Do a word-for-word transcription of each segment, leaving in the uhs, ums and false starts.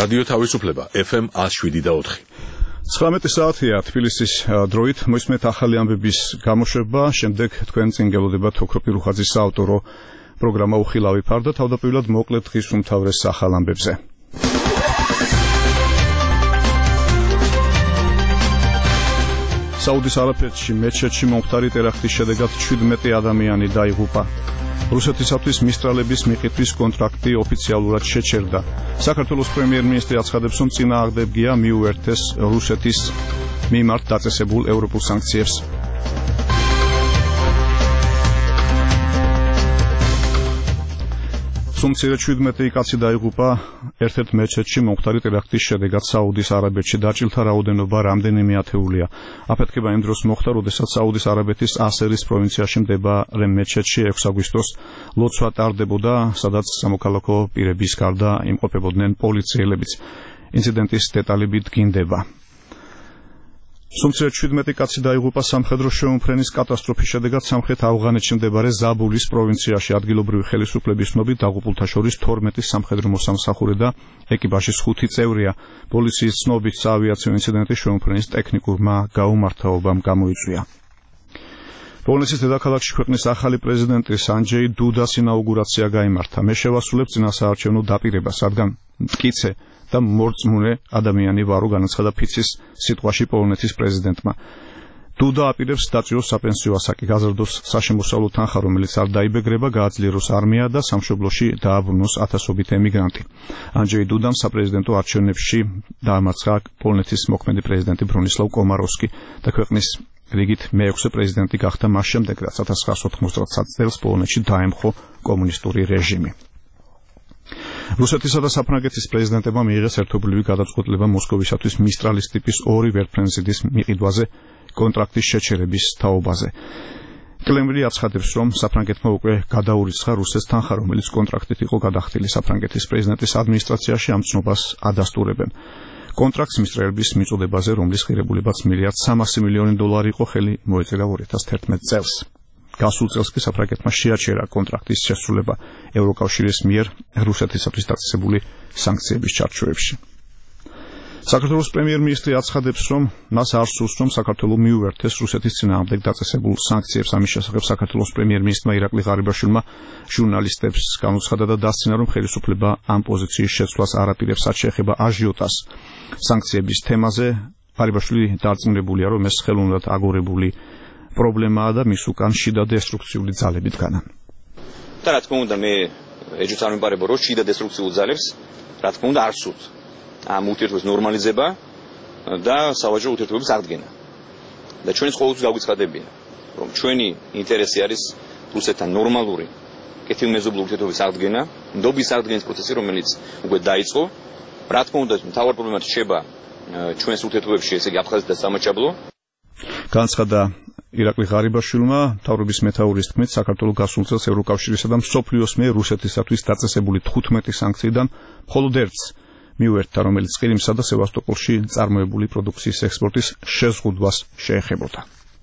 რადიო თავისუფლება ეფ ემ one oh seven და four. ცხრამეტი საათია თბილისის დროით მოისმენთ ახალი ამბების გამოშვება, შემდეგ თქვენ წინ გელოდებათ ოქროპი რუხაძის საავტორო პროგრამა უხილავი ფარდა, თავდაპირველად მოკლედ დღის უმთავრეს ახალ ამბებზე. საუდის არაბეთში მეჩეთში მომხდარი ტერაქტის შედეგად შვიდმეტი ადამიანი დაიღუპა. რუსეთისათვის მისტრალების მიყიდვის კონტრაქტი ოფიციალურად შეჩერდა. საქართველოს პრემიერ-მინისტრი აცხადებს, რომ წინააღმდეგია მიუერთეს რუსეთის მიმართ დაწესებულ ევროპულ სანქციებს. სუმცირე შვიდმეტი კაცი დაიღუპა ერთ-ერთ მეჩეთში მომხდარი ტერაქტის შედეგად საუდის არაბეთში. დაჭილთა რაოდენობა რამდენიმე ათეულია. აფეთქება იმ დროს მოხდა, როდესაც საუდის არაბეთის ასერის პროვინციაში მდებარე მეჩეთში ექვსი აგვისტოს ლოცვა ტარდებოდა, სადაც სამოქალაქო პირების გარდა იმყოფებოდნენ პოლიციელებიც. ინციდენტის დეტალები დგინდება. სუმცირე შვიდმეტი კაცი დაიღუპა სამხედრო შეუმფრენის კატასტროფის შედეგად სამხრეთ ავღანეთში მდებარე ზაბულის პროვინციაში. ადგილობრივი ხელისუფლების ცნობით დაღუპულთა შორის თორმეტი სამხედრო მოსამსახურე და ეკიპაჟის ხუთი წევრია. პოლიციის ცნობით საავიაციო ინციდენტი შეუმფრენის ტექნიკურმა გაუმართავობამ გამოიწვია. პოლონეთის დედაქალაქში ქვეყნის ახალი პრეზიდენტის ანჯეი დუდას ინაუგურაცია გაიმართა. მე შევასრულებ წინასაარჩევნო დაპირებას, რადგან მტკიცე და მორწმუნე ადამიანი ვარო, განაცხადა ფიცის სიტყვაში პოლონეთის პრეზიდენტმა. დუდა აპირებს დაწიოს საპენსიო ასაკი, გაზრდოს საშემოსავლო თანხა, რომელიც არ დაიბეგრება, გააძლიეროს არმია და სამშობლოში დააბრუნოს ათასობით ემიგრანტი. ანჯეი დუდამ საპრეზიდენტო არჩევნებში დაამარცხა პოლონეთის მოქმედი პრეზიდენტი ბრონისლავ კომაროვსკი და ქვეყნის რიგით მეექვსე პრეზიდენტი გახდა მას შემდეგ, რაც ათას ცხრაასი ოთხმოცდაათი წელს პოლონეთში დაემხო კომუნისტური რეჟიმი. რუსეთისა და საფრანგეთის პრეზიდენტებმა მიიღეს ერთობლივი გადაწყვეტილება მოსკოვისათვის მისტრალის ტიპის ორი ვერტმფრენზიდის მიყიდვაზე კონტრაქტის შეჩერების თაობაზე. კრემლი აცხადებს, რომ საფრანგეთმა უკვე გადაურიცხა რუსეთს თანხა, რომელიც კონტრაქტით იყო გადახდილი. საფრანგეთის პრეზიდენტის ადმინისტრაციაში ამ ცნობას ადასტურებენ. კონტრაქტს მისტრალების მიწოდებაზე, რომლის ღირებულებაც მილიარდ სამასი მილიონი დოლარი იყო, ხელი მოეწერა ორი ათას თერთმეტი წელს. გასულ წელს კი საფრანგეთმა შეაჩერა კონტრაქტის შესრულება ევროკავშირის მიერ რუსეთისათვის დაწესებული სანქციების ჩარჩოებში. საქართველოს პრემიერ-მინისტრი აცხადებს, რომ მას არ სურს, რომ საქართველო მიუერთეს რუსეთის წინააღმდეგ დაწესებულ სანქციებს. ამის შესახებ საქართველოს პრემიერ-მინისტრმა ირაკლი ღარიბაშვილმა ჟურნალისტებს განუცხადა და დასცინა, რომ ხელისუფლება ამ პოზიციის შეცვლას არ აპირებს, რაც შეეხება აჟიოტას სანქციების თემაზე. ღარიბაშვილი დარწმუნებულია, რომ ეს ხელოვნურად აგორებული პრობლემაა და მის უკან შიდა დესტრუქციული ძალები დგანან. და რა თქმა უნდა, მე ეჯუც არ მიმყარება, რომ შიდა დესტრუქციულ ძალებს, რა თქმა უნდა, არ სურთ ამ ურთიერთობის ნორმალიზება და სავაჭრო ურთიერთობების აღდგენა. და ჩვენს ყოველთვის გაგვიცხადებია, რომ ჩვენი ინტერესი არის რუსეთთან ნორმალური კეთილმეზობლური ურთიერთობის აღდგენა, ნდობის აღდგენის პროცესი, რომელიც უკვე დაიწყო. რა თქმა უნდა, მთავარ პრობლემად რჩება ჩვენს ურთიერთობებში, ესე იგი აფხაზეთი და სამაჩაბლო. განაცხადა ირაკლი ღარიბაშვილმა. მთავრობის მეთაურის თქმით, საქართველოს გასულ წელს ევროკავშირისა და მსოფლიოს მიერ რუსეთისათვის დაწესებული თხუთმეტი სანქციიდან მხოლოდ ერთს მიუერთდა, რომელიც ყირიმსა და სევასტოპოლში წარმოებული პროდუქციის ექსპორტის შეზღუდვას შეეხებოდა.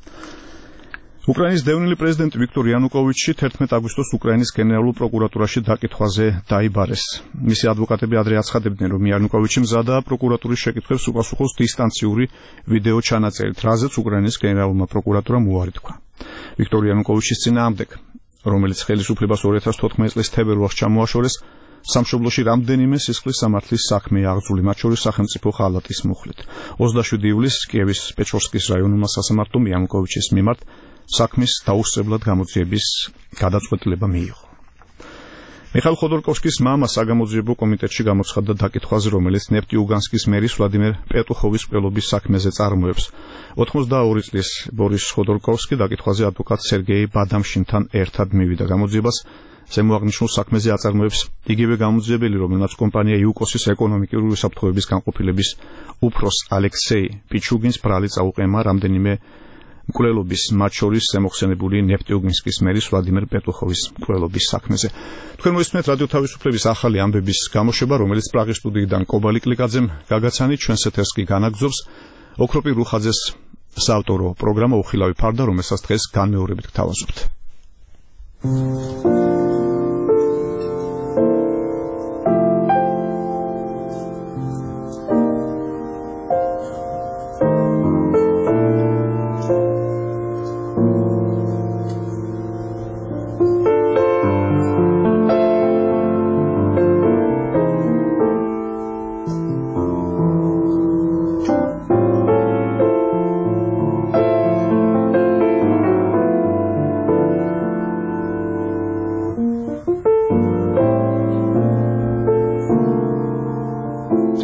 უკრაინის დევნილი პრეზიდენტი ვიქტორ იანუკოვიჩი თერთმეტი აგვისტოს უკრაინის გენერალურ პროკურატურაში დაკითხვაზე დაიბარეს. მისი ადვოკატები ადრე აცხადებდნენ, რომ იანუკოვიჩი მზადაა პროკურატურის შეკითხვებს უპასუხოს დისტანციური ვიდეო ჩანაწერით, რაზეც უკრაინის გენერალურმა პროკურატურამ უარი თქვა. ვიქტორ იანუკოვიჩის წინააღმდეგ, რომელიც ხელისუფლებას ორი ათას თოთხმეტი წლის თებერვალს ჩამოაშორეს, სამშობლოში რამდენიმე სისხლის სამართლის საქმეა აღძული, მათ შორის სახელმწიფო ხალატის მუხლით. ოცდაშვიდი ივლისს კიევის პეჩორსკის რაიონულმა სასამართლომ იანუკოვიჩის მიმართ საქმის დაუსწრებლად გამოძიების გადაწყვეტილება მიიღო. მიხაილ ხოდორკოვსკის მამა საგამოძიებო კომიტეტში გამოცხადდა დაკითხვაზე, რომელიც ნეფტიუგანსკის მერის ვლადიმერ პეტუხოვის მკვლელობის საქმეზე წარმოებს. ოთხმოცდაორი წლის ბორის ხოდორკოვსკი დაკითხვაზე ადვოკატ სერგეი ბადამშინთან ერთად მივიდა გამოძიებას. ზემოაღნიშნულ საქმეზე აწარმოებს იგივე გამოძიებელი, რომელმაც კომპანია იუკოსის ეკონომიკური უსაფრთხოების განყოფილების უფროს ალექსეი პიჩუგინს ბრალი წაუყემა რამდენიმე მკვლელობის, მათ შორის ზემოხსენებული ნეფტიუგინსკის მერის ვლადიმერ პეტუხოვის მკვლელობის საქმეზე. თქვენ მოისმენთ რადიო თავისუფლების ახალი ამბების გამოშვება, რომელიც პრაღის სტუდიიდან კობალი კლიკაძემ გაგაცანით. ჩვენს ეთერს კი განაგრძობს ოქროპი რუხაძეს საავტორო პროგრამა უხილავი ფარდა, რომელსაც დღეს განმეორებით გთავაზობთ.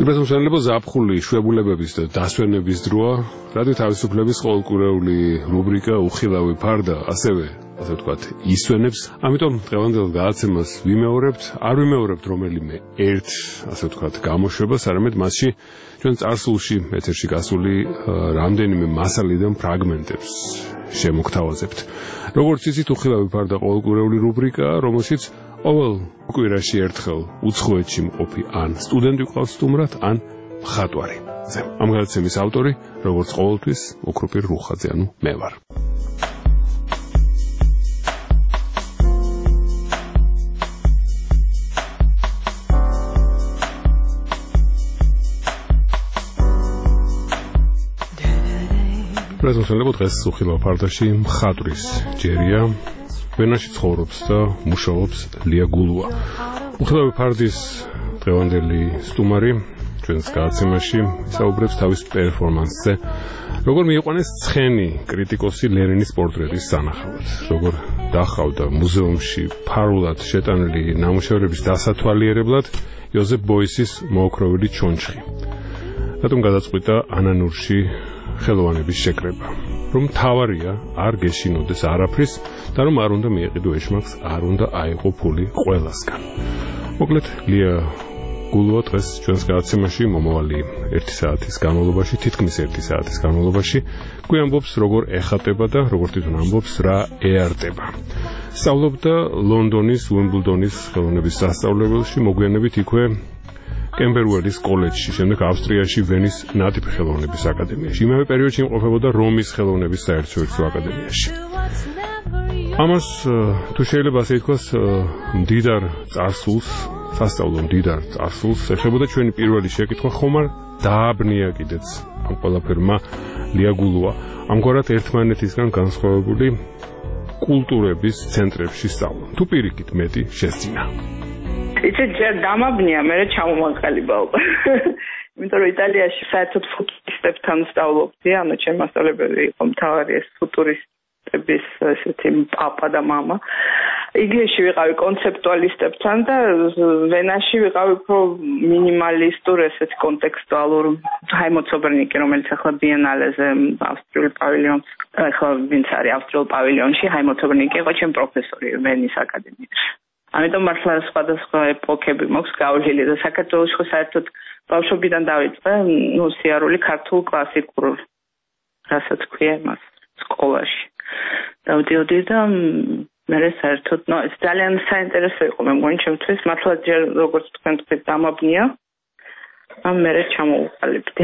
უპირატესმშენებლო ზაფხული შვებულებების და დასვენების დროა, რადი თავისუფლების ყოველკვირეული რუბრიკა უხილავი ფარდა ასევე ასე ვთქვათ, ისვენებს. ამიტომ დღევანდელ გადაცემას ვიმეორებთ, არ ვიმეორებთ რომელიმე ერთ, ასე ვთქვათ, გამოშვებას, არამედ მასში ჩვენ წარსულში ეთერში გასული რამდენიმე მასალიდან ფრაგმენტებს შემოგთავაზებთ. როგორც იცით, უხილავი ფარდა ყოველკვირეული რუბრიკაა, რომელშიც ყოველ კვირაში ერთხელ უცხოეთში მყოფი ან სტუდენტი ყავს სტუმრად, ან მხატვარი. ამ გადაცემის ავტორი, როგორც ყოველთვის, ოქროპირ რუხაძე, ანუ მე ვარ. პრეზენტაციებო დღეს უხილავ ფარდაში მხატვრის ჯერია, ვენაში ცხოვრობს და მუშაობს ლია გულუა. უხილავი ფარდის დღევანდელი სტუმარი ჩვენს გადაცემაში საუბრებს თავის პერფორმანსზე, როგორ მიიყვანეს ცხენი კრიტიკოსი ლენინის პორტრეტის სანახავად, როგორ დახავდა მუზეუმში ფარულად შეტანილი ნამუშევრების დასათვალიერებლად იოზეფ ბოისის მოოქროვილი ჩონჩხი. რატომ გადაწყვიტა ანანურში ხელოვანების შეკრება, რომ თავარია არ გეშინოდეს არაფრის და რომ არ უნდა მიეყიდო ეშმაკს, არ უნდა აიღო ფული ყველასგან. მოკლედ, ლია გულუა დღეს ჩვენს გადაცემაში მომავალი ერთი საათის განმავლობაში, თითქმის ერთი საათის განმავლობაში გვიამბობს, როგორ ეხატება და როგორ თვითონ ამბობს, რა ეარტება. სწავლობდა ლონდონის უიმბლდონის ხელოვნების სასწავლებელში, მოგვიანებით იქვე კემბერუელის კოლეჯში, შემდეგ ავსტრიაში ვენის ნატიფი ხელოვნების აკადემიაში. იმავე პერიოდში იმყოფებოდა რომის ხელოვნების საერთაშორისო აკადემიაში. ამას თუ შეიძლება ასე ითქვას, მდიდარ წარსულს, სასწავლო მდიდარ წარსულს ეხებოდა ჩვენი პირველი შეკითხვა, ხომ არ დააბნია კიდეც ამ ყველაფერმა ლია გულუა. ამგვარად ერთმანეთისგან განსხვავებული კულტურების ცენტრებში სწავლა. თუ პირიქით მეტი შესძინა. იცი ჯერ დამაბნია, მე ჩამომაყალიბავ. იმიტომ რომ იტალიაში საერთოდ ფუტურისტებთან სწავლობდი, ანუ ჩემი მასწავლებელი იყო მთავარი ეს ფუტურისტების ესეთი პაპა და მამა. იგლისში ვიყავი კონცეპტუალისტებთან და ვენაში ვიყავი უფრო მინიმალისტურ ესეთ კონტექსტუალურ ჰაიმოცობრნიკი, რომელიც ახლა ბიენალეზე ავსტრიულ პავილიონს, ახლა ვინც არის ავსტრიულ პავილიონში, ჰაიმოცობრნიკი იყო ჩემი პროფესორი ვენის აკადემიაში. ამიტომ მართლა სხვადასხვა ეპოქები მაქვს გავლილი და საქართველოს ხო საერთოდ ბავშვობიდან დავიწყე, ნუ სიარული ქართულ კლასიკურ, რასაც ქვია მას სკოლაში. დავდიოდი და მე საერთოდ, ნუ ეს ძალიან საინტერესო იყო მე მგონი ჩემთვის, მართლა ჯერ როგორც თქვენ თქვით დამაბნია, ამ მე ჩამოვყალიბდი.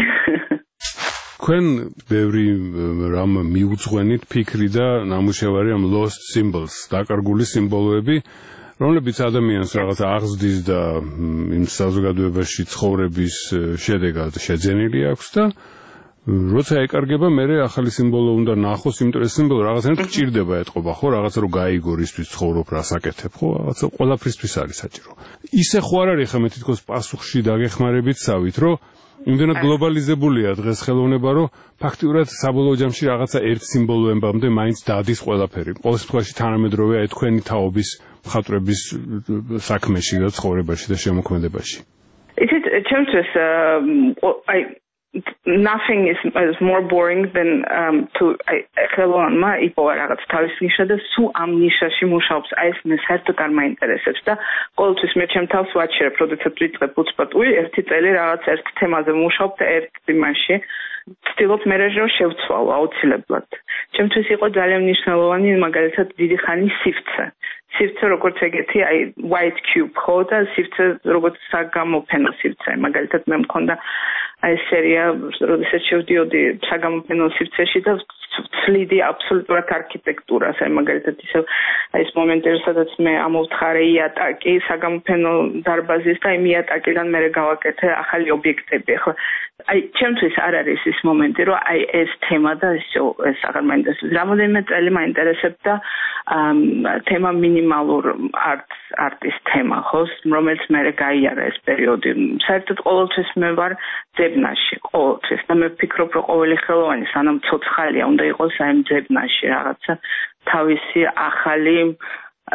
თქვენ ბევრი რამ მიუძღვენით ფიქრი და ნამუშევარი ამ lost symbols, დაკარგული სიმბოლოები, რომლებიც ადამიანს რაღაც აღზრდის და იმ საზოგადოებაში ცხოვრების შედეგად შეძენილი აქვს და როცა ეკარგება, მერე ახალი სიმბოლო უნდა ნახოს, იმიტომ რომ სიმბოლო რაღაცნაირად გჭირდება ეთყობა, ხო, რაღაცა რომ გაიგო რისთვის ცხოვრობ, რას აკეთებ, ხო, რაღაცა ყველაფრისთვის არის საჭირო. ისე ხო არ არის ხა მე თითქოს პასუხში დაგეხმარებით სავით, რომ იმდენად გლობალიზებულია დღეს ხელოვნება, რომ ფაქტიურად საბოლოო ჯამში რაღაცა ერთ სიმბოლოებამდე მაინც დადის ყველაფერი. ყოველ შემთხვევაში თანამედროვეა თქვენი თაობის მხატვრების საქმეში და ცხოვრებაში და შემოქმედებაში. Იცით, ჩემთვის აი nothing is, is more boring than um, to ხელოვანმა იპოვა რაღაც თავის ნიშა და სულ ამ ნიშაში მუშაობს. აი ეს მე საერთოდ არ მაინტერესებს და ყოველთვის მე ჩემ თავს ვაჩერებ, როდესაც ვიწყებ უცბატული ერთი წელი რაღაც ერთ თემაზე მუშაობ და ერთ იმაში ვცდილობ მე რომ შევცვალო აუცილებლად. ჩემთვის იყო ძალიან მნიშვნელოვანი მაგალითად დიდი ხანი სივრცე. სივრცე როგორც ეგეთი, აი white cube ხო და სივრცე როგორც საგამოფენო სივრცე. მაგალითად მე მქონდა აი სერია, როდესაც შევდიოდი საგამოფენო სივრცეში და ვცლიდი აბსოლუტურად არქიტექტურას. აი მაგალითად ისე აი ეს მომენტი, სადაც მე ამოვთხარე იატაკი საგამოფენო დარბაზის და იმ იატაკიდან მე გავაკეთე ახალი ობიექტები. ახლა აი ჩემთვის არ არის ის მომენტი, რომ აი ეს თემა და ეს ეს აღარ მაინტერესებს. რამოდენიმე წელი მაინტერესებდა თემა მინიმალურ არტს, არტის თემა, ხო, რომელიც მე გაიარა ეს პერიოდი. საერთოდ ყოველთვის მე ვარ ძებნაში, ყოველთვის და მე ვფიქრობ, რომ ყოველი ხელოვანი სანამ ცოცხალია, უნდა იყოს აი ძებნაში რაღაცა თავისი ახალი, ну,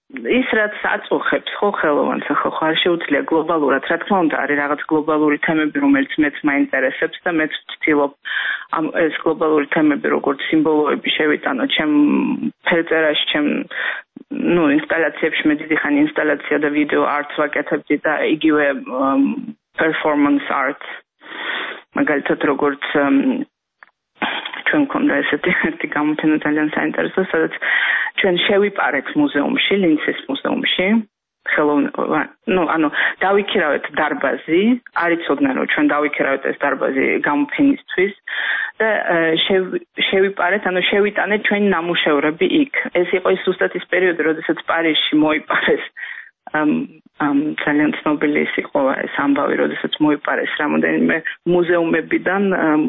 ის რაც აწუხებს ხო ხელოვანს ახლა ხო არ შეუძლია გლობალურად რა თქმა უნდა არის რაღაც გლობალური თემები რომელიც მეც მაინტერესებს და მეც ვცდილობ ამ ეს გლობალური თემები როგორც სიმბოლოები შევიტანო ჩემ ფერწერაში ჩემ ну ინსტალაციებში მე დიდი ხანი ინსტალაცია და ვიდეო არტს ვაკეთებდი და იგივე performance art მაგალითად როგორც ჩვენ მქონდა ესეთი ერთი გამოფენა ძალიან საინტერესო სადაც ჩვენ შევიპარეთ მუზეუმში ლინცის მუზეუმში ხელოვნება ну ანუ დავიქირავეთ დარბაზი არ იცოდნენ რომ ჩვენ დავიქირავეთ ეს დარბაზი გამოფენისთვის და შევიპარეთ ანუ შევიტანეთ ჩვენი ნამუშევრები იქ ეს იყო ის ზუსტად ის პერიოდი როდესაც პარიზში მოიპარეს ამ ამ ძალიან ცნობილი ის იყო ეს ამბავი როდესაც მოიპარეს რამოდენიმე მუზეუმებიდან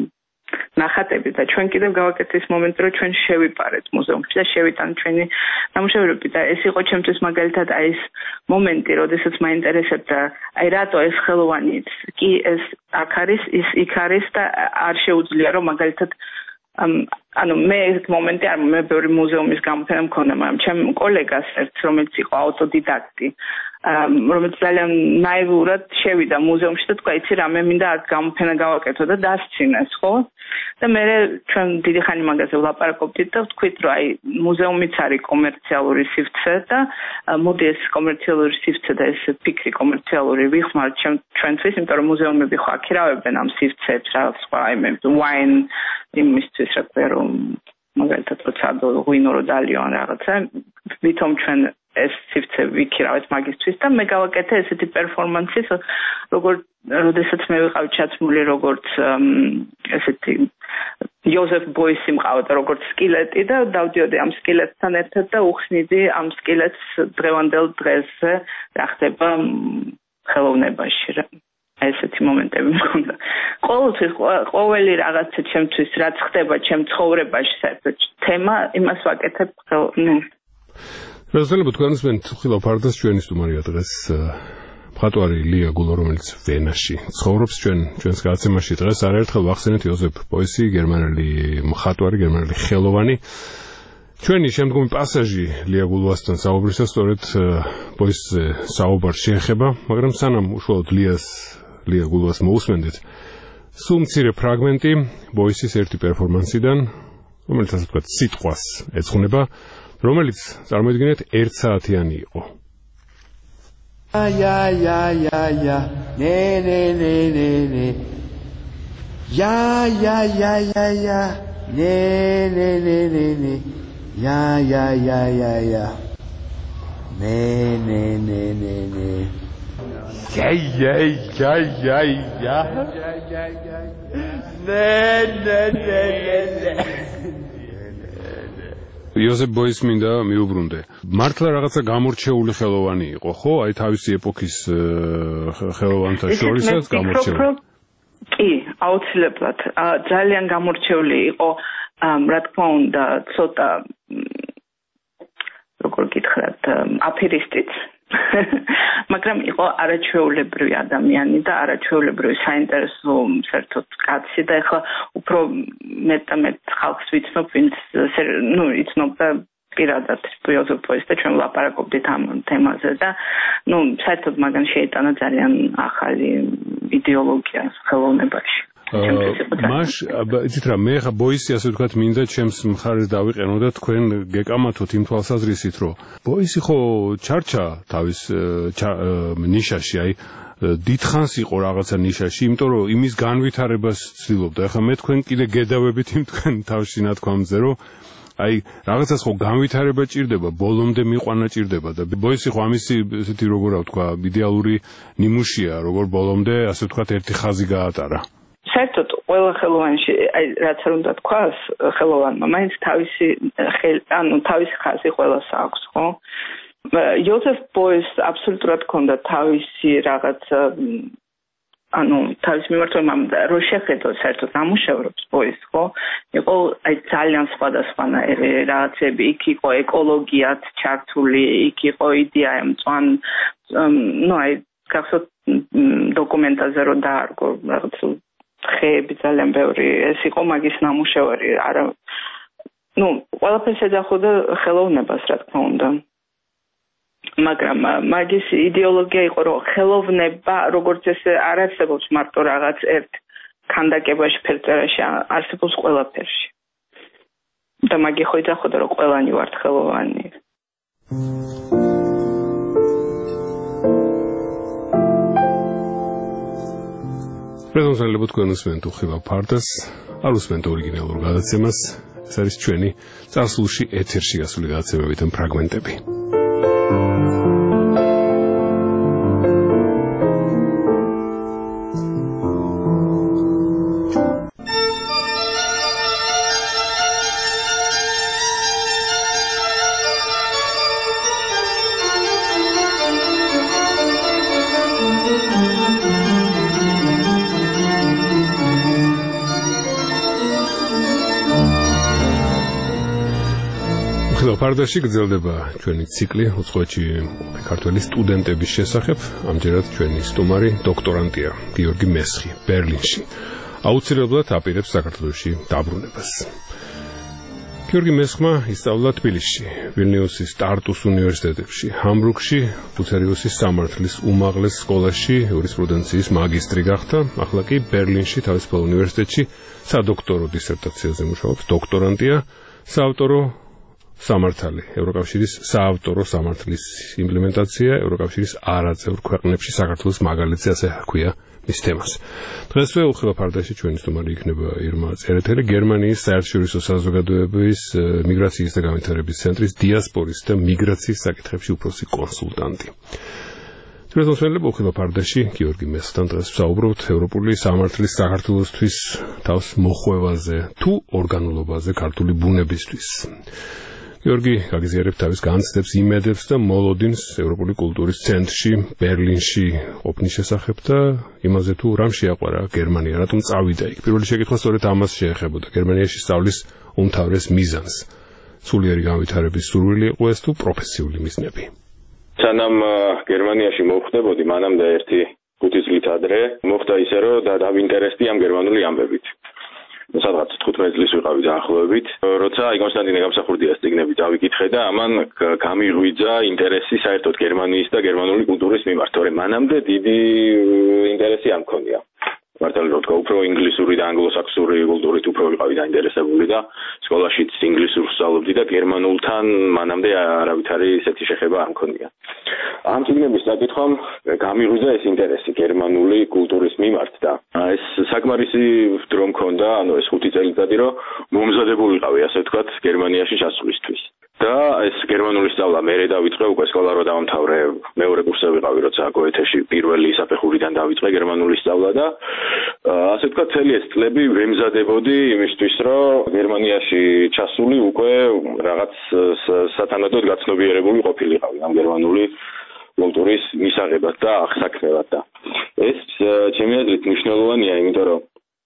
ნახატები და ჩვენ კიდევ გავაკეთეთ ის მომენტი რომ ჩვენ შევიპარეთ მუზეუმში და შევიტანეთ ჩვენი ნამუშევრები და ეს იყო ჩემთვის მაგალითად აი ეს მომენტი როდესაც მაინტერესებდა აი რატო ეს ხელოვანიც კი ეს აქ არის ის იქ არის და არ შეუძლია რომ მაგალითად ანუ მე ეს მომენტი არ მე ბევრი მუზეუმის გამოფენა მქონდა მაგრამ ჩემ კოლეგას ერთ რომელიც იყო ავტოდიდაქტი რომელიც ძალიან ნაივურად შევიდა მუზეუმში და თქვა იცი რა მე მინდა აქ გამოფენა გავაკეთო და დასცინეს ხო და მე ჩვენ დიდი ხანი მაგაზე ვლაპარაკობდით და ვთქვით რომ აი მუზეუმიც არის კომერციალური სივრცე და მოდი ეს კომერციალური სივრცე და ეს ფიქრი კომერციალური ვიხმართ ჩვენთვის იმიტომ რომ მუზეუმები ხო აქირავებენ ამ სივრცეებს რა სხვა აი მე ვაინ იმისთვის რა ქვია რომ მაგალითად როცა ღვინო რო დალიო ან რაღაცა ვითომ ჩვენ ეს სივრცე ვიქირავეთ მაგისთვის და მე გავაკეთე ესეთი პერფორმანსი როგორც როდესაც მე ვიყავ ჩაცმული როგორც ესეთი იოზეფ ბოისი მყავდა როგორც სკილეტი და დავდიოდი ამ სკილეტთან ერთად და უხსნიდი ამ სკილეტს დღევანდელ დღესზე რა ხდება ხელოვნებაში რა ესეთი მომენტები მქონდა. ყოველთვის ყოველი რაღაცა ჩემთვის რაც ხდება ჩემ ცხოვრებაში საერთოდ თემა იმას ვაკეთებ ნუ რაზელებო თქვენს მენ ხილავ ფარდას ჩვენი სტუმარია დღეს მხატვარი ლია გულო რომელიც ვენაში ცხოვრობს ჩვენ ჩვენს გაცემაში დღეს არაერთხელ ვახსენეთ იოზეფ ბოისი გერმანელი მხატვარი გერმანელი ხელოვანი ჩვენი შემდგომი პასაჟი ლია გულოასთან საუბრისას სწორედ ბოისზე საუბარს შეეხება მაგრამ სანამ უშუალოდლიას ლია გულოას მოусმენდეთ სულ მცირე ფრაგმენტი ბოისის ერთი პერფორმანსიდან რომელიც ასე ვთქვათ სიტყვას ეძღვნება რომელიც წარმოიდგინეთ ერთ საათიანი იყო Ja ja ja ja ne ne ne ne ne Ja ja ja ja ja ne ne ne ne ne Ja ja ja ja ja ne ne ne ne ne Ja ja ja ja ja Ne ne ne ne ne იოზეფ ბოის მინდა მიუბრუნდე. მართლა რაღაცა გამორჩეული ხელოვანი იყო, ხო? აი თავისი ეპოქის ხელოვანთა შორისაც გამორჩეული. კი, აუცილებლად. ძალიან გამორჩეული იყო, რა თქმა უნდა, ცოტა როგორ გითხრათ, აფერისტიც. მაგრამ იყო არაჩვეულებრივი ადამიანი და არაჩვეულებრივი საინტერესო საერთოდ კაცი და ეხლა უფრო მეტ და მეტ ხალხს ვიცნობ, ვინც ნუ იცნობდა პირადად იოზეფ ბოისს და ჩვენ ვლაპარაკობდით ამ თემაზე და ნუ საერთოდ მაგან შეიტანა ძალიან ახალი იდეოლოგია ხელოვნებაში. მაშ იცით რა მე ხა ბოისი ასე ვთქვათ მინდა ჩემს მხარეს დავიყენო და თქვენ გეკამათოთ იმ თვალსაზრისით რომ ბოისი ხო ჩარჩა თავის ნიშაში აი დიდხანს იყო რაღაცა ნიშაში იმიტომ რომ იმის განვითარებას ცდილობდა ეხლა მე თქვენ კიდე გედავებით იმ თქვენ თავში ნათქვამზე რომ აი რაღაცას ხო განვითარება ჭირდება ბოლომდე მიყვანა ჭირდება და ბოისი ხო ამისი ესეთი როგორ ვთქვა იდეალური ნიმუშია როგორ ბოლომდე ასე ვთქვათ ერთი ხაზი გაატარა საერთოდ ყველა ხელოვანში აი რაც არ უნდა თქვას ხელოვანმა მაინც თავისი ანუ თავისი ხაზი ყველას აქვს ხო იოზეფ ბოის აბსოლუტურად ჰქონდა თავისი რაღაც ანუ თავის მიმართულებით რო შეხედო საერთოდ ნამუშევრებს ბოის ხო იყო აი ძალიან სხვადასხვანაირი რაღაცები იქ იყო ეკოლოგიათ ჩართული იქ იყო იდეა მწვან ნუ აი გახსოვთ დოკუმენტაზე რო დაარგო რაღაც ხეები ძალიან ბევრი ეს იყო მაგის ნამუშევარი არა ნუ ყველაფერს ეძახოდა ხელოვნებას რა თქმა უნდა მაგრამ მაგის იდეოლოგია იყო, რომ ხელოვნება როგორც ესე არ არსებობს მარტო რაღაც ერთ ქანდაკებაში, ფერწერაში, არსებობს ყველაფერში. და მაგი ხო იძახოდა, რომ ყველანი ვართ ხელოვანი. პრეზენტაციაზე თქვენ უსმენთ უხილავ ფარდას, არ უსმენთ ორიგინალურ გადაცემას, ეს არის ჩვენი წარსულში ეთერში გასული გადაცემებიდან ფრაგმენტები. ფარდაში გრძელდება ჩვენი ციკლი უცხოეთში ქართველი სტუდენტების შესახებ. ამჯერად ჩვენი სტუმარი დოქტორანტია გიორგი მესხი ბერლინში. აუცილებლად აპირებს საქართველოში დაბრუნებას. გიორგი მესხმა ისწავლა თბილისში, ვილნიუსის ტარტუს უნივერსიტეტებში, ჰამბურგში, ბუცერიუსის სამართლის უმაღლეს სკოლაში იურისპრუდენციის მაგისტრი გახდა. ახლა კი ბერლინში თავისუფალ უნივერსიტეტში სადოქტორო დისერტაციაზე მუშაობს. დოქტორანტია, საავტორო სამართალი, ევროკავშირის საავტორო სამართლის იმპლემენტაცია, ევროკავშირის არაწევრ ქვეყნებში საქართველოს მაგალითზე, ასე ჰქვია მის თემას. დღესვე უხილავ ფარდაში ჩვენი სტუმარი იქნება ირმა წერეთელი, გერმანიის საერთაშორისო საზოგადოების მიგრაციის და განვითარების ცენტრის დიასპორის და მიგრაციის საკითხებში უფროსი კონსულტანტი. პრეზენტაციაზე უხილავ ფარდაში გიორგი მესხთან დღეს ვსაუბრობთ ევროპული სამართლის საქართველოსთვის თავს მოხვევაზე თუ ორგანულობაზე ქართული ბუნებისთვის. გიორგი გაგიზიარებს თავის განცდებს, იმედებს და მოლოდინს ევროპული კულტურის ცენტრში, ბერლინში ყოფნის შესახებ და იმაზე თუ რამ შეაყვარა გერმანია, რატომ წავიდა იქ. პირველი შეკითხვა სწორედ ამას შეეხებოდა. გერმანიაში სწავლის უმთავრეს მიზანს. სულიერი განვითარების სურვილი იყო ეს თუ პროფესიული მიზნები? სანამ გერმანიაში მოვხდებოდი, მანამდე ერთი ხუთი წლით ადრე მოხდა ისე, რომ დავინტერესდი ამ გერმანული ამბებით. სადღაც თხუთმეტი წლის ვიყავი დაახლოებით, როცა აი კონსტანტინე გამსახურდიას წიგნები დავიკითხე და ამან გამიღვიძა ინტერესი საერთოდ გერმანიის და გერმანული კულტურის მიმართ, თორემ მანამდე დიდი ინტერესი არ მქონია. მართალი რომ თქვა, უფრო ინგლისური და ანგლოსაქსონური კულტურით უფრო ვიყავი დაინტერესებული და სკოლაშიც ინგლისურს ვსწავლობდი და გერმანულთან მანამდე არავითარი ესეთი შეხება არ მქონია. ამ წიგნების საკითხამ გამიღვიძა ეს ინტერესი გერმანული კულტურის მიმართ და ეს საკმარისი დრო მქონდა, ანუ ეს ხუთი წელიწადი რომ მომზადებული ვიყავი, ასე ვთქვათ, გერმანიაში ჩასვლისთვის. და ეს გერმანული სწავლა მერე დავიწყე, უკვე სკოლა რო დავამთავრე, მეორე კურსზე ვიყავი, როცა გოეთეში პირველი საფეხურიდან დავიწყე გერმანული სწავლა და ასე ვთქვათ, მთელი ეს წლები ვემზადებოდი იმისთვის, რომ გერმანიაში ჩასული უკვე რაღაც სათანადოდ გაცნობიერებული ყოფილიყავი ამ გერმანული კულტურის მისაღებად და აღსაქმებად და ეს ჩემი აზრით მნიშვნელოვანია, იმიტომ რომ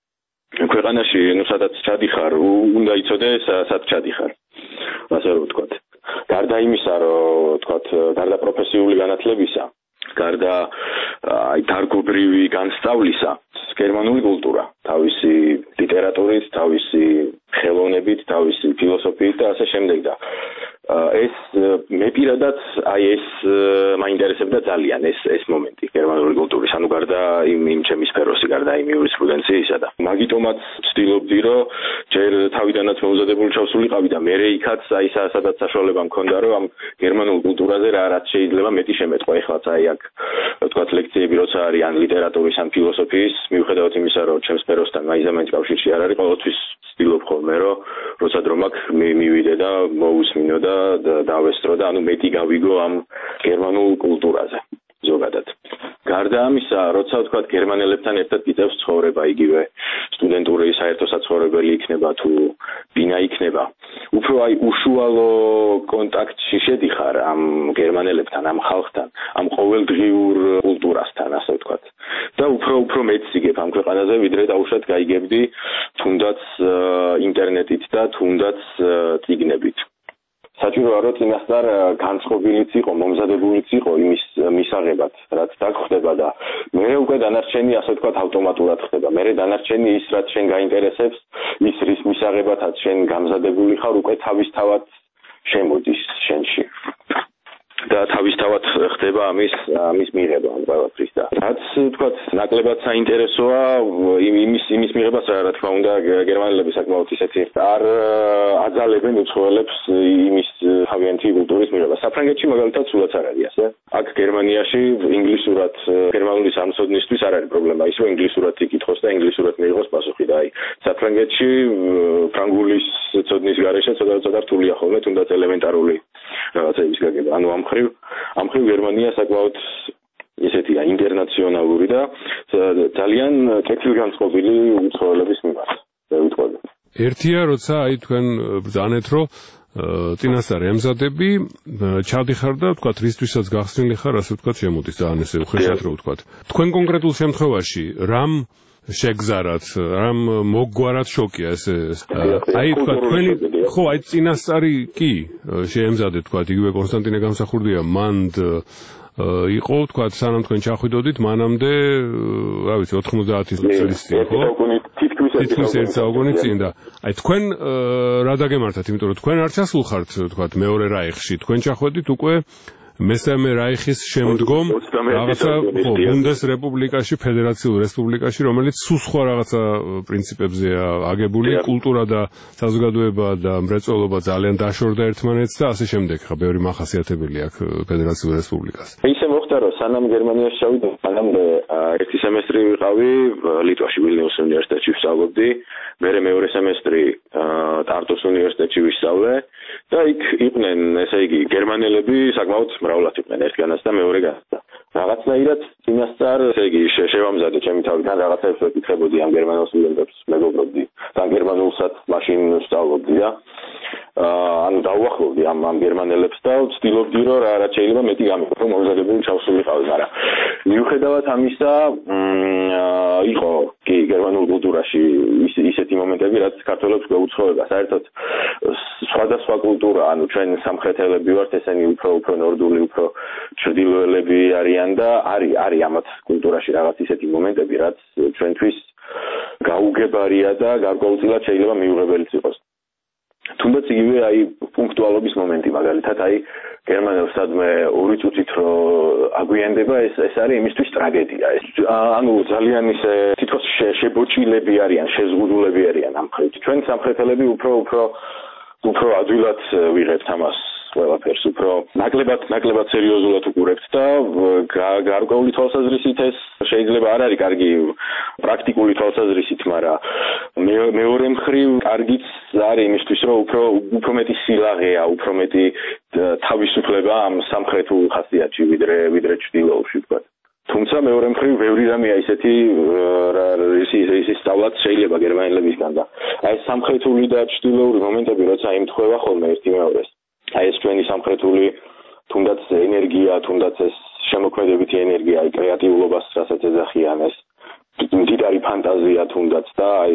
ქვეყანაში, ну, სადაც ჩადიხარ, უნდა იცოდე, სად ჩადიხარ. ასე რომ ვთქვათ. გარდა იმისა, რომ ვთქვათ, გარდა პროფესიული განათლებისა, გარდა აი დარგობრივი განსწავლისა, გერმანული კულტურა, თავისი ლიტერატურით, თავისი ხელოვნებით, თავისი ფილოსოფიით და ასე შემდეგ და ეს მე პირადად აი ეს მაინტერესებდა ძალიან ეს ეს მომენტი გერმანული კულტურის, ანუ გარდა იმ იმ ჩემი სფეროსი, გარდა იმ იურისპრუდენციისა და მაგიტომაც ვცდილობდი, რომ ჯერ თავიდანაც მომზადებული ჩავსულიყავი და მერე იქაც აი სადაც საშუალება მქონდა, რომ ამ გერმანულ კულტურაზე რა რაც შეიძლება მეტი შემეტყვა. ეხლაც აი აქ ვთქვათ ლექციები როცა არის ან ლიტერატურის ან ფილოსოფიის, მიუხედავად იმისა, რომ ჩემს სფეროსთან მაინც კავშირში არ არის, ყოველთვის ვცდილობ ხოლმე, რომ როცა დრო მაქვს მივიდე და მოусმინო და დავესწრო და ანუ მეტი გავიგო ამ გერმანულ კულტურაზე ზოგადად. გარდა ამისა, როცა ვთქვათ გერმანელებთან ერთად გიწევს ცხოვრება, იგივე სტუდენტური საერთო საცხოვრებელი იქნება თუ ბინა იქნება, უფრო აი უშუალო კონტაქტში შედიხარ ამ გერმანელებთან, ამ ხალხთან, ამ ყოველდღიურ კულტურასთან, ასე ვთქვათ. და უფრო უფრო მეციგებ ამ ქვეყანაზე, ვიდრე დაუშვათ გაიგებდი თუნდაც ინტერნეტით და თუნდაც წიგნებით. საჭიროა რომ წინასწარ განწყობილიც იყო, მომზადებულიც იყო იმის მისაღებად, რაც დაგხვდება და მე უკვე დანარჩენი ასე ვთქვათ ავტომატურად ხდება. მე დანარჩენი ის რაც შენ გაინტერესებს, ის რის მისაღებადაც შენ გამზადებული ხარ, უკვე თავისთავად შემოდის შენში. და და თავისთავად ხდება ამის ამის მიღება ამ ყველაფრის და რაც თქვათ ნაკლებად საინტერესოა იმის იმის მიღებას რა თქმა უნდა გერმანელები საკმაოდ ისეთი არ აძალებენ უცხოელებს იმის თავიანთი კულტურის მიღება. საფრანგეთში მაგალითად სულაც არ არის ასე. აქ გერმანიაში ინგლისურად გერმანული სამწოდნისთვის არ არის პრობლემა. ისო ინგლისურად იკითხოს და ინგლისურად მიიღოს პასუხი და აი საფრანგეთში ფრანგულის ცოდნის გარეშე ცოტა ცოტა რთულია ხოლმე თუნდაც ელემენტარული რაღაცების გაგება. ანუ ამ მხრივ ამ მხრივ გერმანია საკმაოდ ისეთია ინტერნაციონალური და ძალიან კეთილგანწყობილი უცხოელების მიმართ. ვიტყოდი. ერთია როცა აი თქვენ ბრძანეთ რომ წინასწარ ემზადები ჩადიხარ და თქვა რისთვისაც გახსნილი ხარ ასე თქვა შემოდის ძალიან ესე უხეშად რო თქვა. თქვენ კონკრეტულ შემთხვევაში რამ შეგზარათ, რამ მოგვარად შოკია ესე აი თქვა თქვენი ხო აი წინასწარი კი შეემზადეთ თქვა იგივე კონსტანტინე გამსახურდია მანდ იყო თქვა სანამ თქვენ ჩახვიდოდით მანამდე რა ვიცი ოთხმოცდაათი წლის წინ ხო თითქმის ერთ საუკუნით წინ და აი თქვენ რა დაგემართათ იმიტომ რომ თქვენ არ ჩასულხართ თქვა მეორე რაიხში თქვენ ჩახვედით უკვე მესამე რაიხის შემდგომ რაღაცა ხო ბუნდესრეპუბლიკაში ფედერაციულ რესპუბლიკაში რომელიც სულ სხვა რაღაცა პრინციპებზეა აგებული კულტურა და საზოგადოება და მრეწველობა ძალიან დაშორდა ერთმანეთს და ასე შემდეგ ხა ბევრი მახასიათებელი აქვს ფედერაციულ რესპუბლიკას ისე მოხდა რომ სანამ გერმანიაში ჩავიდა სანამ ერთი სემესტრი ვიყავი ლიტვაში ვილნიუს უნივერსიტეტში ვსწავლობდი მერე მეორე სემესტრი ტარტუს უნივერსიტეტში ვისწავლე და იქ იყვნენ ესე იგი გერმანელები საკმაოდ მრავლად იყვნენ ერთგანაც და მეორეგანაც და რაღაცნაირად წინასწარ ესე იგი შევამზადე ჩემი თავიდან რაღაცებს ვეკითხებოდი ამ გერმანელ სტუდენტებს მეგობრობდი და გერმანულსაც მაშინ ვსწავლობდი და ანუ დავუახლოვდი ამ ამ გერმანელებს და ვცდილობდი რომ რა რაც შეიძლება მეტი გამიგო მომზადებული ჩავსულიყავი მაგრამ მიუხედავად ამისა იყო კი გერმანულ კულტურაში ისეთი მომენტები რაც საქართველოს გვეუცხოება საერთოდ სხვადასხვა კულტურა ანუ ჩვენ სამხრეთელები ვართ ესენი უფრო უფრო ნორდული უფრო ჩრდილოელები არიან და არის არის ამათ კულტურაში რაღაც ისეთი მომენტები რაც ჩვენთვის გაუგებარია და გარკვეულწილად შეიძლება მიუღებელიც იყოს თუნდაც იგივე აი პუნქტუალობის მომენტი მაგალითად აი გერმანელს სადმე ორი წუთით რო აგვიანდება ეს ეს არის იმისთვის ტრაგედია ეს ანუ ძალიან ისე თითქოს შებოჭილები არიან შეზღუდულები არიან ამ ხრივ ჩვენ სამხრეთელები უფრო უფრო უფრო ადვილად ვიღებთ ამას ყველაფერს უფრო ნაკლებად ნაკლებად სერიოზულად უყურებთ და გარკვეული თვალსაზრისით ეს შეიძლება არ არის კარგი პრაქტიკული თვალსაზრისით, მაგრამ მეორე მხრივ კარგიც არის იმისთვის, რომ უფრო უფრო მეტი სილაღეა, უფრო მეტი თავისუფლება ამ სამხრეთულ ხასიათში ვიდრე ვიდრე ჩრდილოეთში ვთქვათ. თუმცა მეორე მხრივ ბევრი რამეა ისეთი ის ის სწავლაც შეიძლება გერმანელებისგან და აი სამხრეთული და ჩრდილოური მომენტები როცა იმთხვევა ხოლმე ერთი მეორეს. აი ეს ჩვენი სამხრეთული თუნდაც ენერგია, თუნდაც ეს შემოქმედებითი ენერგია, აი კრეატიულობას რასაც ეძახიან ეს მდიდარი ფანტაზია თუნდაც და აი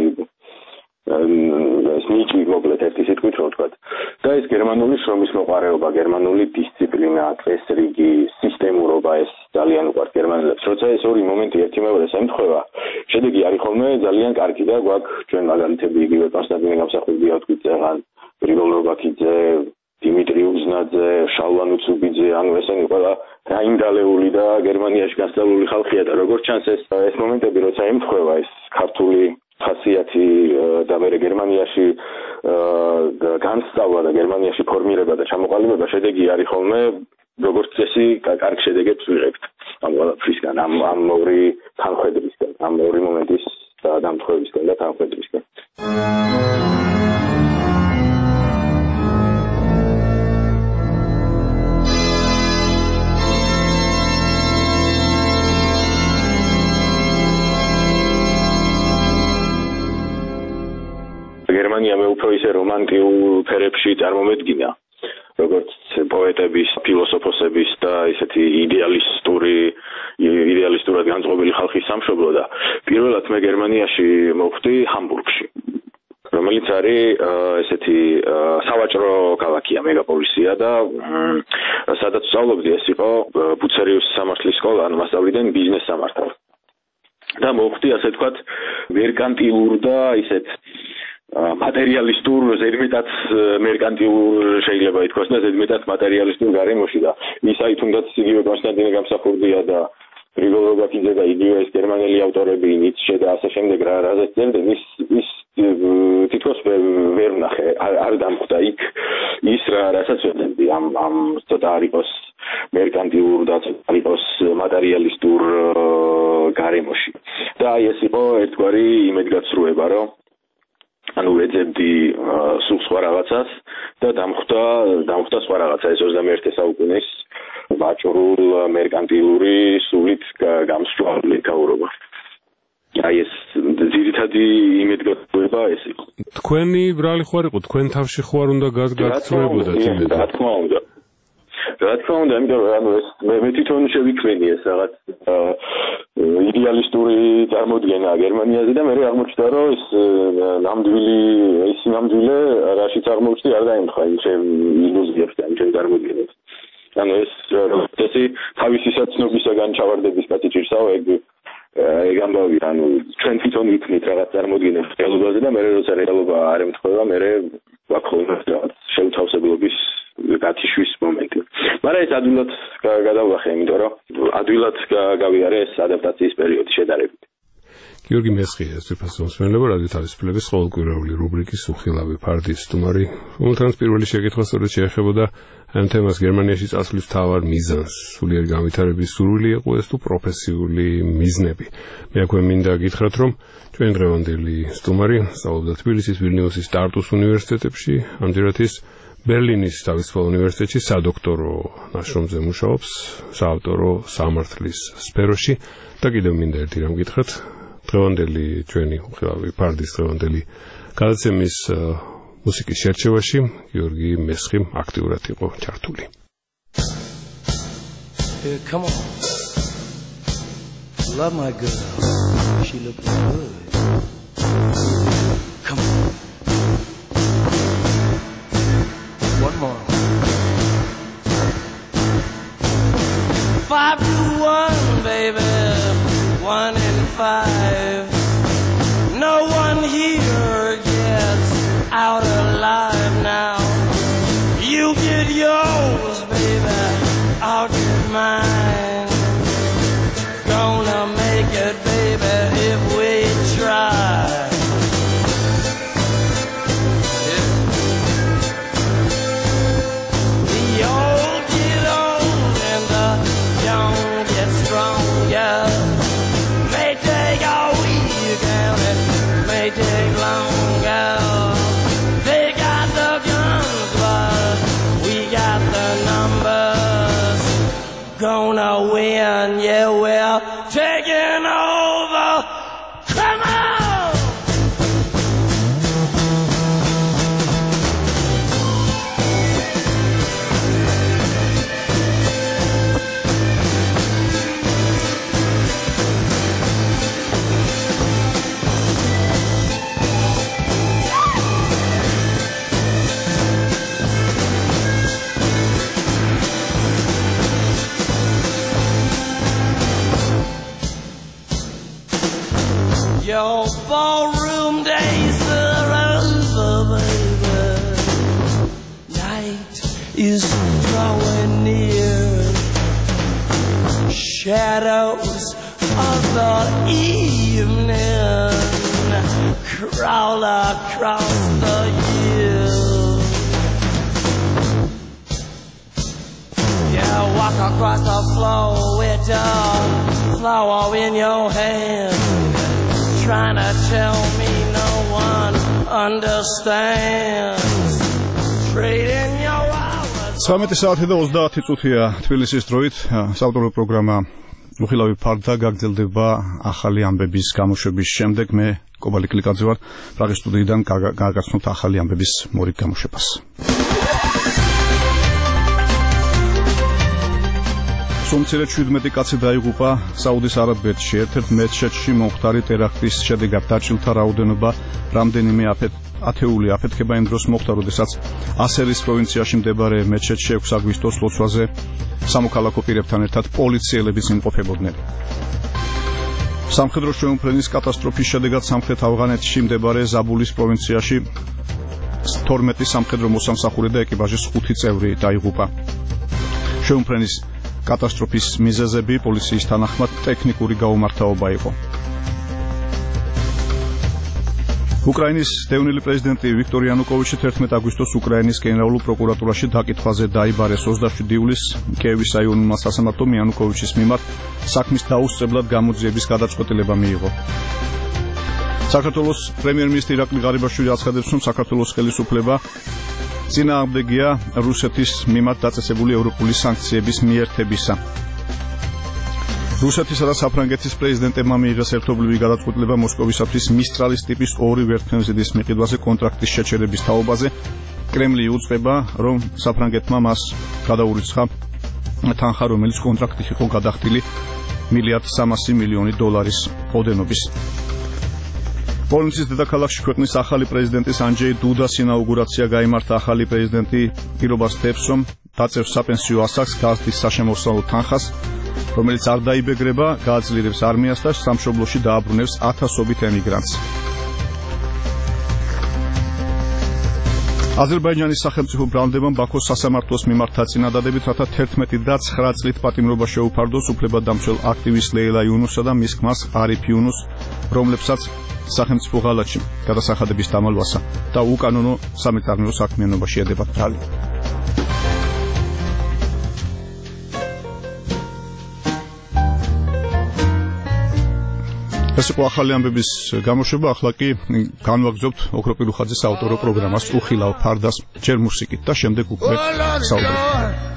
ეს ნიჭი მოკლედ ერთი სიტყვით რომ ვთქვათ. და ეს გერმანული შრომის მოყარეობა, გერმანული დისციპლინა, წესრიგი, სისტემურობა ეს ძალიან უყვართ გერმანელებს. როცა ეს ორი მომენტი ერთი მეორეს ემთხვევა, შედეგი არის ხოლმე ძალიან კარგი და გვაქვს ჩვენ მაგალითები იგივე კონსტანტინე გამსახურდია ვთქვით ზეღან, გრიგოლ რობაქიძე, დიმიტრი უზნაძე, შალვან უცუბიძე, ანუ ესენი ყველა დაინდალეული და გერმანიაში გასწავლული ხალხია და როგორც ჩანს ეს ეს მომენტები როცა ემთხვევა ეს ქართული ხასიათი და მე გერმანიაში განსწავლა და გერმანიაში ფორმირება და ჩამოყალიბება შედეგი არის ხოლმე როგორც წესი კარგ შედეგებს ვიღებთ ამ ყველაფრისგან ამ ამ ორი თანხმდებისგან ამ ორი მომენტის დამთხოვებისგან და თანხმდებისგან გერმანია მე უფრო ისე რომანტიულ ფერებში წარმომედგინა როგორც პოეტების, ფილოსოფოსების და ისეთი იდეალისტური იდეალისტურად განწყობილი ხალხის სამშობლო და პირველად მე გერმანიაში მოვხვდი ჰამბურგში რომელიც არის ესეთი სავაჭრო ქალაქია, მეგაპოლისია და სადაც ვსწავლობდი ეს იყო ბუცერიუს სამართლის სკოლა, ანუ მასწავლიდან ბიზნეს სამართალს და მოვხვდი ასე ვთქვათ მერკანტილურ და ისეთ მატერიალისტურ, ზედმეტად მერკანტიულ შეიძლება ითქვას და ზედმეტად მატერიალისტურ გარემოში და ის აი თუნდაც იგივე კონსტანტინე გამსახურდია და გრიგოლ რობაქიძე და იგივე ეს გერმანელი ავტორები ნიცშე და ასე შემდეგ რა რაზეც წერდნენ ის ის თითქოს ვერ ვნახე არ დამხვდა იქ ის რა რასაც ვეძებდი ამ ამ ცოტა არ იყოს მერკანტიულ და არ იყოს მატერიალისტურ გარემოში და აი ეს იყო ერთგვარი იმედგაცრუება რომ ანუ ვეძებდი სულ სხვა რაღაცას და დამხვდა დამხვდა სხვა რაღაცა ეს ოცდამეერთე საუკუნის ვაჭრულ მერკანტილური სულით გამსჭვალული გაურობა. აი ეს ძირითადი იმედგაცრუება ეს იყო. თქვენი ბრალი ხო არ იყო, თქვენ თავში ხო არ უნდა გაგაცრუებოდათ იმედი? რა თქმა უნდა. რა თქმა უნდა, იმიტომ რომ ანუ ეს მე მე თვითონ შევიქმნი ეს რაღაც იდეალისტური წარმოდგენა გერმანიაზე და მე აღმოჩნდა რომ ეს ნამდვილი ეს ნამდვილე რაშიც აღმოჩნდი არ დაემთხვა იმ ჩემ ილუზიებს და იმ ჩემ წარმოდგენებს. ანუ ეს ესე თავისი საცნობისაგან ჩავარდების კაცი ჭირსაო ეგ ეგ ამბავი ანუ ჩვენ თვითონ ვიქნით რაღაც წარმოდგენებს რეალობაზე და მე როცა რეალობა არ ემთხვევა მე ვაქოლმე რაღაც შეუთავსებლობის გათიშვის მომენტი. მაგრამ ეს ადვილად გადავახე, იმიტომ რომ ადვილად გავიარე ეს ადაპტაციის პერიოდი შედარებით. გიორგი მესხია, სწრაფად მოსმენელობა რადიო თავისუფლების ყოველკვირეული რუბრიკის უხილავი ფარდის სტუმარი, რომელთანაც პირველი შეკითხვა სწორედ შეეხებოდა ამ თემას გერმანიაში წასვლის მთავარ მიზანს, სულიერი განვითარების სურვილი იყო ეს თუ პროფესიული მიზნები. მე აქვე მინდა გითხრათ, რომ ჩვენ დღევანდელი სტუმარი სწავლობდა თბილისის, ვილნიუსის, ტარტუს უნივერსიტეტებში, ამჯერად ის ბერლინის თავისუფალ უნივერსიტეტში სადოქტორო ნაშრომზე მუშაობს, საავტორო სამართლის სფეროში და კიდევ მინდა ერთი რამ გითხრათ. დღევანდელი ჩვენი უხილავი ფარდის დღევანდელი გადაცემის მუსიკის შერჩევაში გიორგი მესხი აქტიურად იყო ჩართული. Here, come on. Love my girl. She looks good. Come on. One more. Five to one, baby. One in five. No one here gets out alive now. You get yours, baby. I'll get mine. Gonna make it, baby, if we try. Yeah. The old get old and the young get stronger. May take a week and it may take longer. They got the guns, but we got the numbers. Gonna win, yeah, we're taking over. Come on! Your ballroom days are over, baby. Night is drawing near. Shadows of the evening crawl across the hills. Yeah, walk across the floor with your flower in your hand. Trying to tell me no one understands. Trading your hours. ცხრამეტი საათი და ოცდაათი წუთია თბილისის დროით. საავტორო პროგრამა უხილავი ფარდა გაგრძელდება ახალი ამბების გამოშვების შემდეგ. მე კობალი კლიკაძე ვარ. პრაღის სტუდიიდან გაგაცნობთ ახალი ამბების მორიგ გამოშვებას. სომცირე შვიდმეტი კაცი დაიღუპა საუდის არაბეთში. ერთ-ერთ მეჩეთში მომხდარი ტერაქტის შედეგად დაჭილთა რაოდენობა რამდენიმე ათეული აფეთქება იმ დროს მოხდა, როდესაც ასერის პროვინციაში მდებარე მეჩეთში ექვსი აგვისტოს ლოცვაზე სამოქალაქო პირებთან ერთად პოლიციელებიც იმყოფებოდნენ. სამხედრო შეუმფრენის კატასტროფის შედეგად სამხრეთ ავღანეთში მდებარე ზაბულის პროვინციაში თორმეტი სამხედრო მოსამსახურე და ეკიპაჟის ხუთი წევრი დაიღუპა. შეუმფრენის კატასტროფის მიზეზები პოლიციის თანახმად ტექნიკური გაუმართავობა იყო. უკრაინის დევნილი პრეზიდენტი ვიქტორ იანუკოვიჩი თერთმეტ აგვისტოს უკრაინის გენერალურ პროკურატურაში დაკითხვაზე დაიბარეს. ოცდაშვიდი ივლისს კიევის რაიონულმა სასამართლომ იანუკოვიჩის მიმართ საქმის დაუსწრებლად გამოძიების გადაწყვეტილება მიიღო. საქართველოს პრემიერ-მინისტრი ირაკლი ღარიბაშვილი აცხადებს, რომ საქართველოს ხელისუფლება წინააღმდეგია რუსეთის მიმართ დაწესებული ევროპული სანქციების მიერთებისა. რუსეთისა და საფრანგეთის პრეზიდენტებმა მიიღეს ერთობლივი გადაწყვეტილება მოსკოვისათვის მისტრალის ტიპის ორი ვერტმფრენზედის მიყიდვაზე კონტრაქტის შეჩერების თაობაზე. კრემლი იუწყება, რომ საფრანგეთმა მას გადაურიცხა თანხა, რომელიც კონტრაქტით იყო გადახდილი მილიარდ სამასი მილიონი დოლარის ოდენობის. პოლონეთის დედაქალაქში ქვეყნის ახალი პრეზიდენტის ანჯეი დუდას ინაუგურაცია გაიმართა. ახალი პრეზიდენტი პირობას თებს, რომ დაწევს საპენსიო ასაკს, გაზრდის საშემოსავლო თანხას, რომელიც არ დაიბეგრება, გააძლიერებს არმიას და სამშობლოში დააბრუნებს ათასობით ემიგრანტს. აზერბაიჯანის სახელმწიფო ბრალდებამ ბაქოს სასამართლოს მიმართა წინადადებით, რათა თერთმეტი და ცხრა წლით პატიმრობა შეუფარდოს უფლებადამცველ აქტივისტ ლეილა იუნუსსა და მის ქმარს არიფ იუნუს, რომლებსაც სახელმწიფო ღალატში გადასახადების დამალვასა და უკანონო სამეწარმეო საქმიანობაში ედებათ ბრალი. ეს იყო ახალი ამბების გამოშვება. ახლა კი განვაგრძობთ ოქრო პირუხაძის ავტორო პროგრამას უხილავ ფარდას ჯერ მუსიკით და შემდეგ უკვე საუბრით.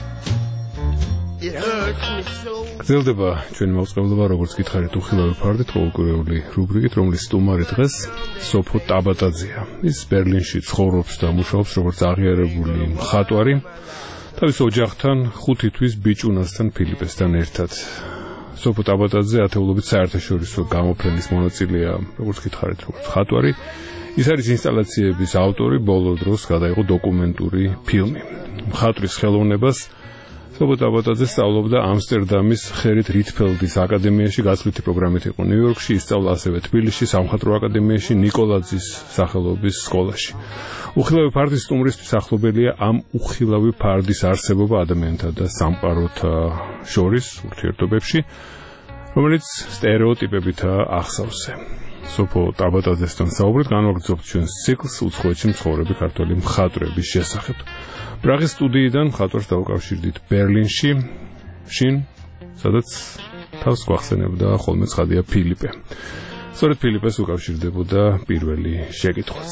გრძელდება ჩვენი მოწყობილობა, როგორც გითხარით, უხილავი ფარდით, ყოველკვირეული რუბრიკით, რომლის სტუმარი დღეს სოფო ტაბატაძეა. ის ბერლინში ცხოვრობს და მუშაობს როგორც აღიარებული მხატვარი. თავის ოჯახთან, ხუთი თვის ბიჭუნასთან ფილიპესთან ერთად. სოფო ტაბატაძე ათეულობით საერთაშორისო გამოფრენის მონაწილეა, როგორც გითხარით, როგორც მხატვარი. ის არის ინსტალაციების ავტორი, ბოლო დროს გადაიღო დოკუმენტური ფილმი. მხატვრის ხელოვნებას სოფო ტაბატაძე სწავლობდა ამსტერდამის ხერით რითფელდის აკადემიაში, გაცვლითი პროგრამით იყო ნიუ-იორკში, ისწავლა ასევე თბილისში, სამხატვრო აკადემიაში, ნიკოლაძის სახელობის სკოლაში. უხილავი ფარდის სტუმრისთვის ახლობელია ამ უხილავი ფარდის არსებობა ადამიანთა და სამყაროთა შორის ურთიერთობებში, რომელიც სტერეოტიპებითაა ახსავსე. სოფო ტაბატაძესთან საუბრით განვაგრძობთ ჩვენს ციკლს უცხოეთში მცხოვრები ქართველი მხატვრების შესახებ. პრაღის სტუდიიდან მხატვარს დავუკავშირდით ბერლინში, შინ, სადაც თავს გვახსენებდა ხოლმე ცხადია ფილიპე. სწორედ ფილიპეს უკავშირდებოდა პირველი შეკითხვაც.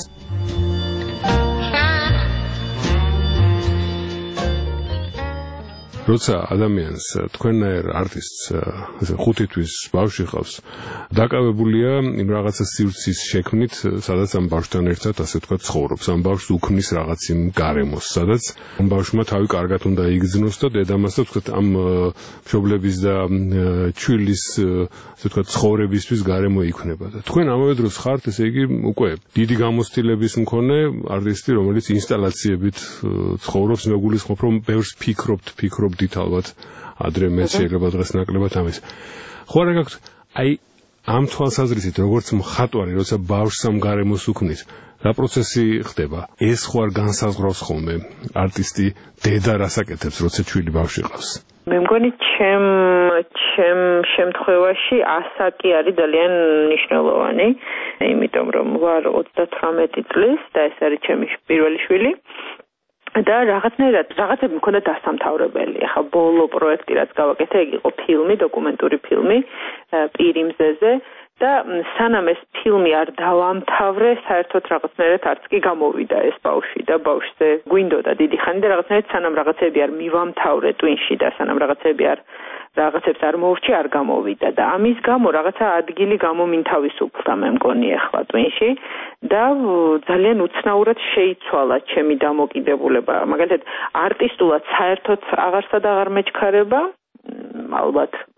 როცა ადამიანს თქვენნაირ არტისტს ესე ხუთი თვის ბავშვი ყავს, დაკავებულია იმ რაღაცა სივრცის შექმნით, სადაც ამ ბავშვთან ერთად ასე თქვა ცხოვრობს. ამ ბავშვს უქმნის რაღაც იმ გარემოს, სადაც ამ ბავშვმა თავი კარგად უნდა იგრძნოს და დედამას და თქვა ამ მშობლების და ჩვილის ასე თქვა ცხოვრებისთვის გარემო იქნება. და თქვენ ამავე დროს ხართ, ესე იგი, უკვე დიდი გამოცდილების მქონე არტისტი, რომელიც ინსტალაციებით ცხოვრობს, მეგულისხმობ, რომ ბევრს ფიქრობთ, ფიქრობთ დიტალბად ადრე მე შეიძლება დღეს ნაკლებად ამის. ხო არა გაქვთ აი ამ თვალსაზრისით როგორც მხატვარი, როცა ბავშვს ამ გარემოს უქმნის, რა პროცესი ხდება? ეს ხო არ განსაზღვრავს ხოლმე არტისტი დედა რას აკეთებს, როცა ჩვილი ბავშვი ყავს? მე მგონი ჩემ ჩემ შემთხვევაში ასაკი არის ძალიან მნიშვნელოვანი, იმიტომ რომ ვარ ოცდათვრამეტი წლის და ეს არის ჩემი პირველი შვილი. და რაღაცნაირად რაღაცები მქონდა დასამთავრებელი. ახლა ბოლო პროექტი რაც გავაკეთე, ეგ იყო ფილმი, დოკუმენტური ფილმი პირი მზეზე და სანამ ეს ფილმი არ დავამთავრე, საერთოდ რაღაცნაირად არც კი გამოვიდა ეს ბავშვი და ბავშვზე გვინდოდა დიდი ხანი და რაღაცნაირად სანამ რაღაცები არ მივამთავრე ტვინში და სანამ რაღაცები არ რაღაცებს არ მოვრჩი, არ გამოვიდა და ამის გამო რაღაცა ადგილი გამომინთავისუფლდა მე მგონი ახლა ტვინში და ძალიან უცნაურად შეიცვალა ჩემი დამოკიდებულება. მაგალითად, არტისტულად საერთოდ აღარსად აღარ მეჩქარება, ალბათ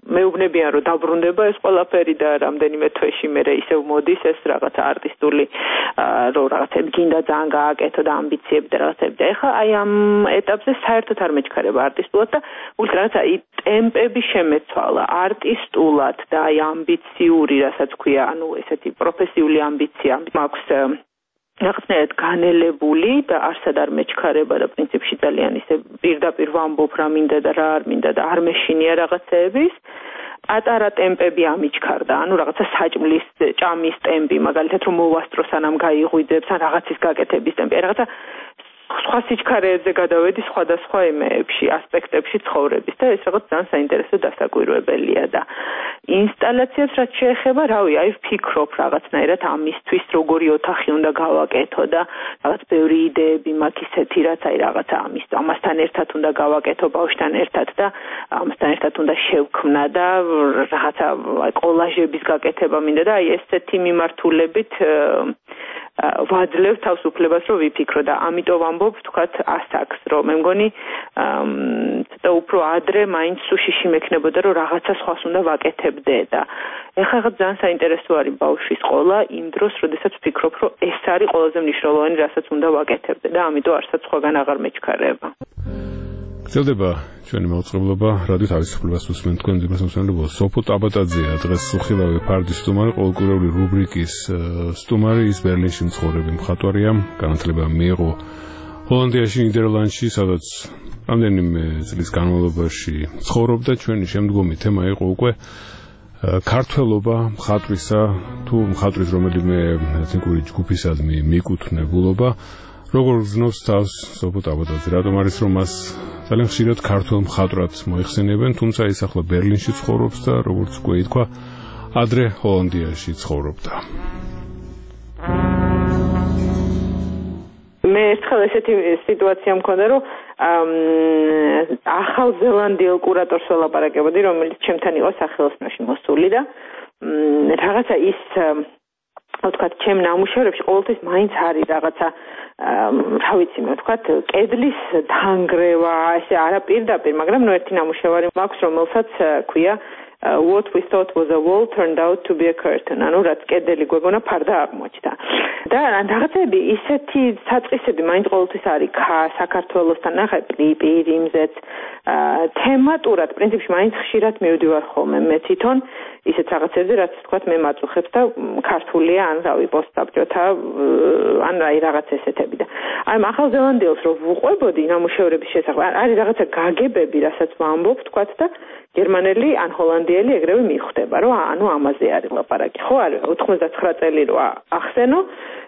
მეუბნებიან რომ დაბრუნდება ეს ყველაფერი და რამდენიმე თვეში მერე ისევ მოდის ეს რაღაცა არტისტული რომ რაღაცები გინდა ძალიან გააკეთო და ამბიციები და რაღაცები და ეხლა აი ამ ეტაპზე საერთოდ არ მეჩქარება არტისტულად და უბრალოდ რაღაცა ტემპები შემეცვალა არტისტულად და აი ამბიციური რასაც ქვია ანუ ესეთი პროფესიული ამბიცია მაქვს რაღაცნაირად განელებული და არსად არ მეჩქარება და პრინციპში ძალიან ისე პირდაპირ ვამბობ რა მინდა და რა არ მინდა და არ მეშინია რაღაცეების პატარა ტემპები ამიჩქარდა ანუ რაღაცა საჭმლის ჭამის ტემპი მაგალითად რომ მოვასწრო სანამ გაიღვიძებს ან რაღაცის გაკეთების ტემპი რაღაცა სხვა სიჩქარეებზე გადავედი სხვადასხვა იმეებში, ასპექტებში ცხოვრების და ეს რაღაც ძალიან საინტერესო დასაკვირვებელია და ინსტალაციას რაც შეეხება, რავი, აი ვფიქრობ რაღაცნაირად ამისთვის როგორი ოთახი უნდა გავაკეთო და რაღაც ბევრი იდეები მაქვს ისეთი, რაც აი რაღაცა ამის ამასთან ერთად უნდა გავაკეთო ბავშვთან ერთად და ამასთან ერთად უნდა შევქმნა და რაღაცა აი კოლაჟების გაკეთება მინდა და აი ესეთი მიმართულებით ვაძლევ თავს უფლებას რომ ვიფიქრო და ამიტომ ვამბობ თქვათ ასაკს რომ მე მგონი ცოტა უფრო ადრე მაინც სუშიში მექნებოდა რომ რაღაცა სხვას უნდა ვაკეთებდე და ეხლა ძალიან საინტერესო არის ბავშვის ყოლა იმ დროს როდესაც ვფიქრობ რომ ეს არის ყველაზე მნიშვნელოვანი რასაც უნდა ვაკეთებდე და ამიტომ არსად სხვაგან აღარ მეჩქარება გრძელდება ჩვენი მაუწყებლობა რადიო თავისუფლებას უსმენთ თქვენ ძმას მოსწავლეებო სოფო ტაბატაძეა დღეს უხილავი ფარდის სტუმარი ყოველკვირეული რუბრიკის სტუმარი ის ბერლინში მცხოვრები მხატვარია განათლება მიიღო ჰოლანდიაში ნიდერლანდში სადაც რამდენიმე წლის განმავლობაში ცხოვრობდა ჩვენი შემდგომი თემა იყო უკვე ქართველობა მხატვრისა თუ მხატვრის რომელიმე ეთნიკური ჯგუფისადმი მიკუთვნებულობა როგორ გრძნობს თავს სოფო ტაბატაძე რატომ არის რომ მას ძალიან ხშირად ქართულ მხატვრად მოიხსენიებენ, თუმცა ის ახლა ბერლინში ცხოვრობს და როგორც უკვე ითქვა, ადრე ჰოლანდიაში ცხოვრობდა. მე ერთხელ ესეთი სიტუაცია მქონდა, რომ ახალ ზელანდიელ კურატორს ველაპარაკებოდი, რომელიც ჩემთან იყო სახელოსნოში მოსული და რაღაცა ის ვთქვათ, ჩემ ნამუშევრებში ყოველთვის მაინც არის რაღაცა რა ვიცი მე ვთქვათ, კედლის დანგრევა, ესე არა პირდაპირ, მაგრამ ნუ ერთი ნამუშევარი მაქვს, რომელსაც ქვია what we thought was a wall turned out to be a curtain. ანუ რაც კედელი გვეგონა ფარდა აღმოჩნდა. და რაღაცები ისეთი საწყისები მაინც ყოველთვის არის საქართველოსთან ნახე პირიმზეც თემატურად პრინციპში მაინც ხშირად მივდივარ ხოლმე მე თვითონ ისეთ რაღაცებზე რაც თქვათ მე მაწუხებს და ქართულია ან რავი პოსტსაბჭოთა ან რაი რაღაც ესეთები და აი ახალ ზელანდიელს რო ვუყვებოდი ნამუშევრების შესახებ არის რაღაცა გაგებები რასაც ვამბობ თქვათ და გერმანელი ან ჰოლანდიელი ეგრევე მიხვდება რომ ანუ ამაზე არის ლაპარაკი ხო არის ოთხმოცდათხრა წელი რო ახსენო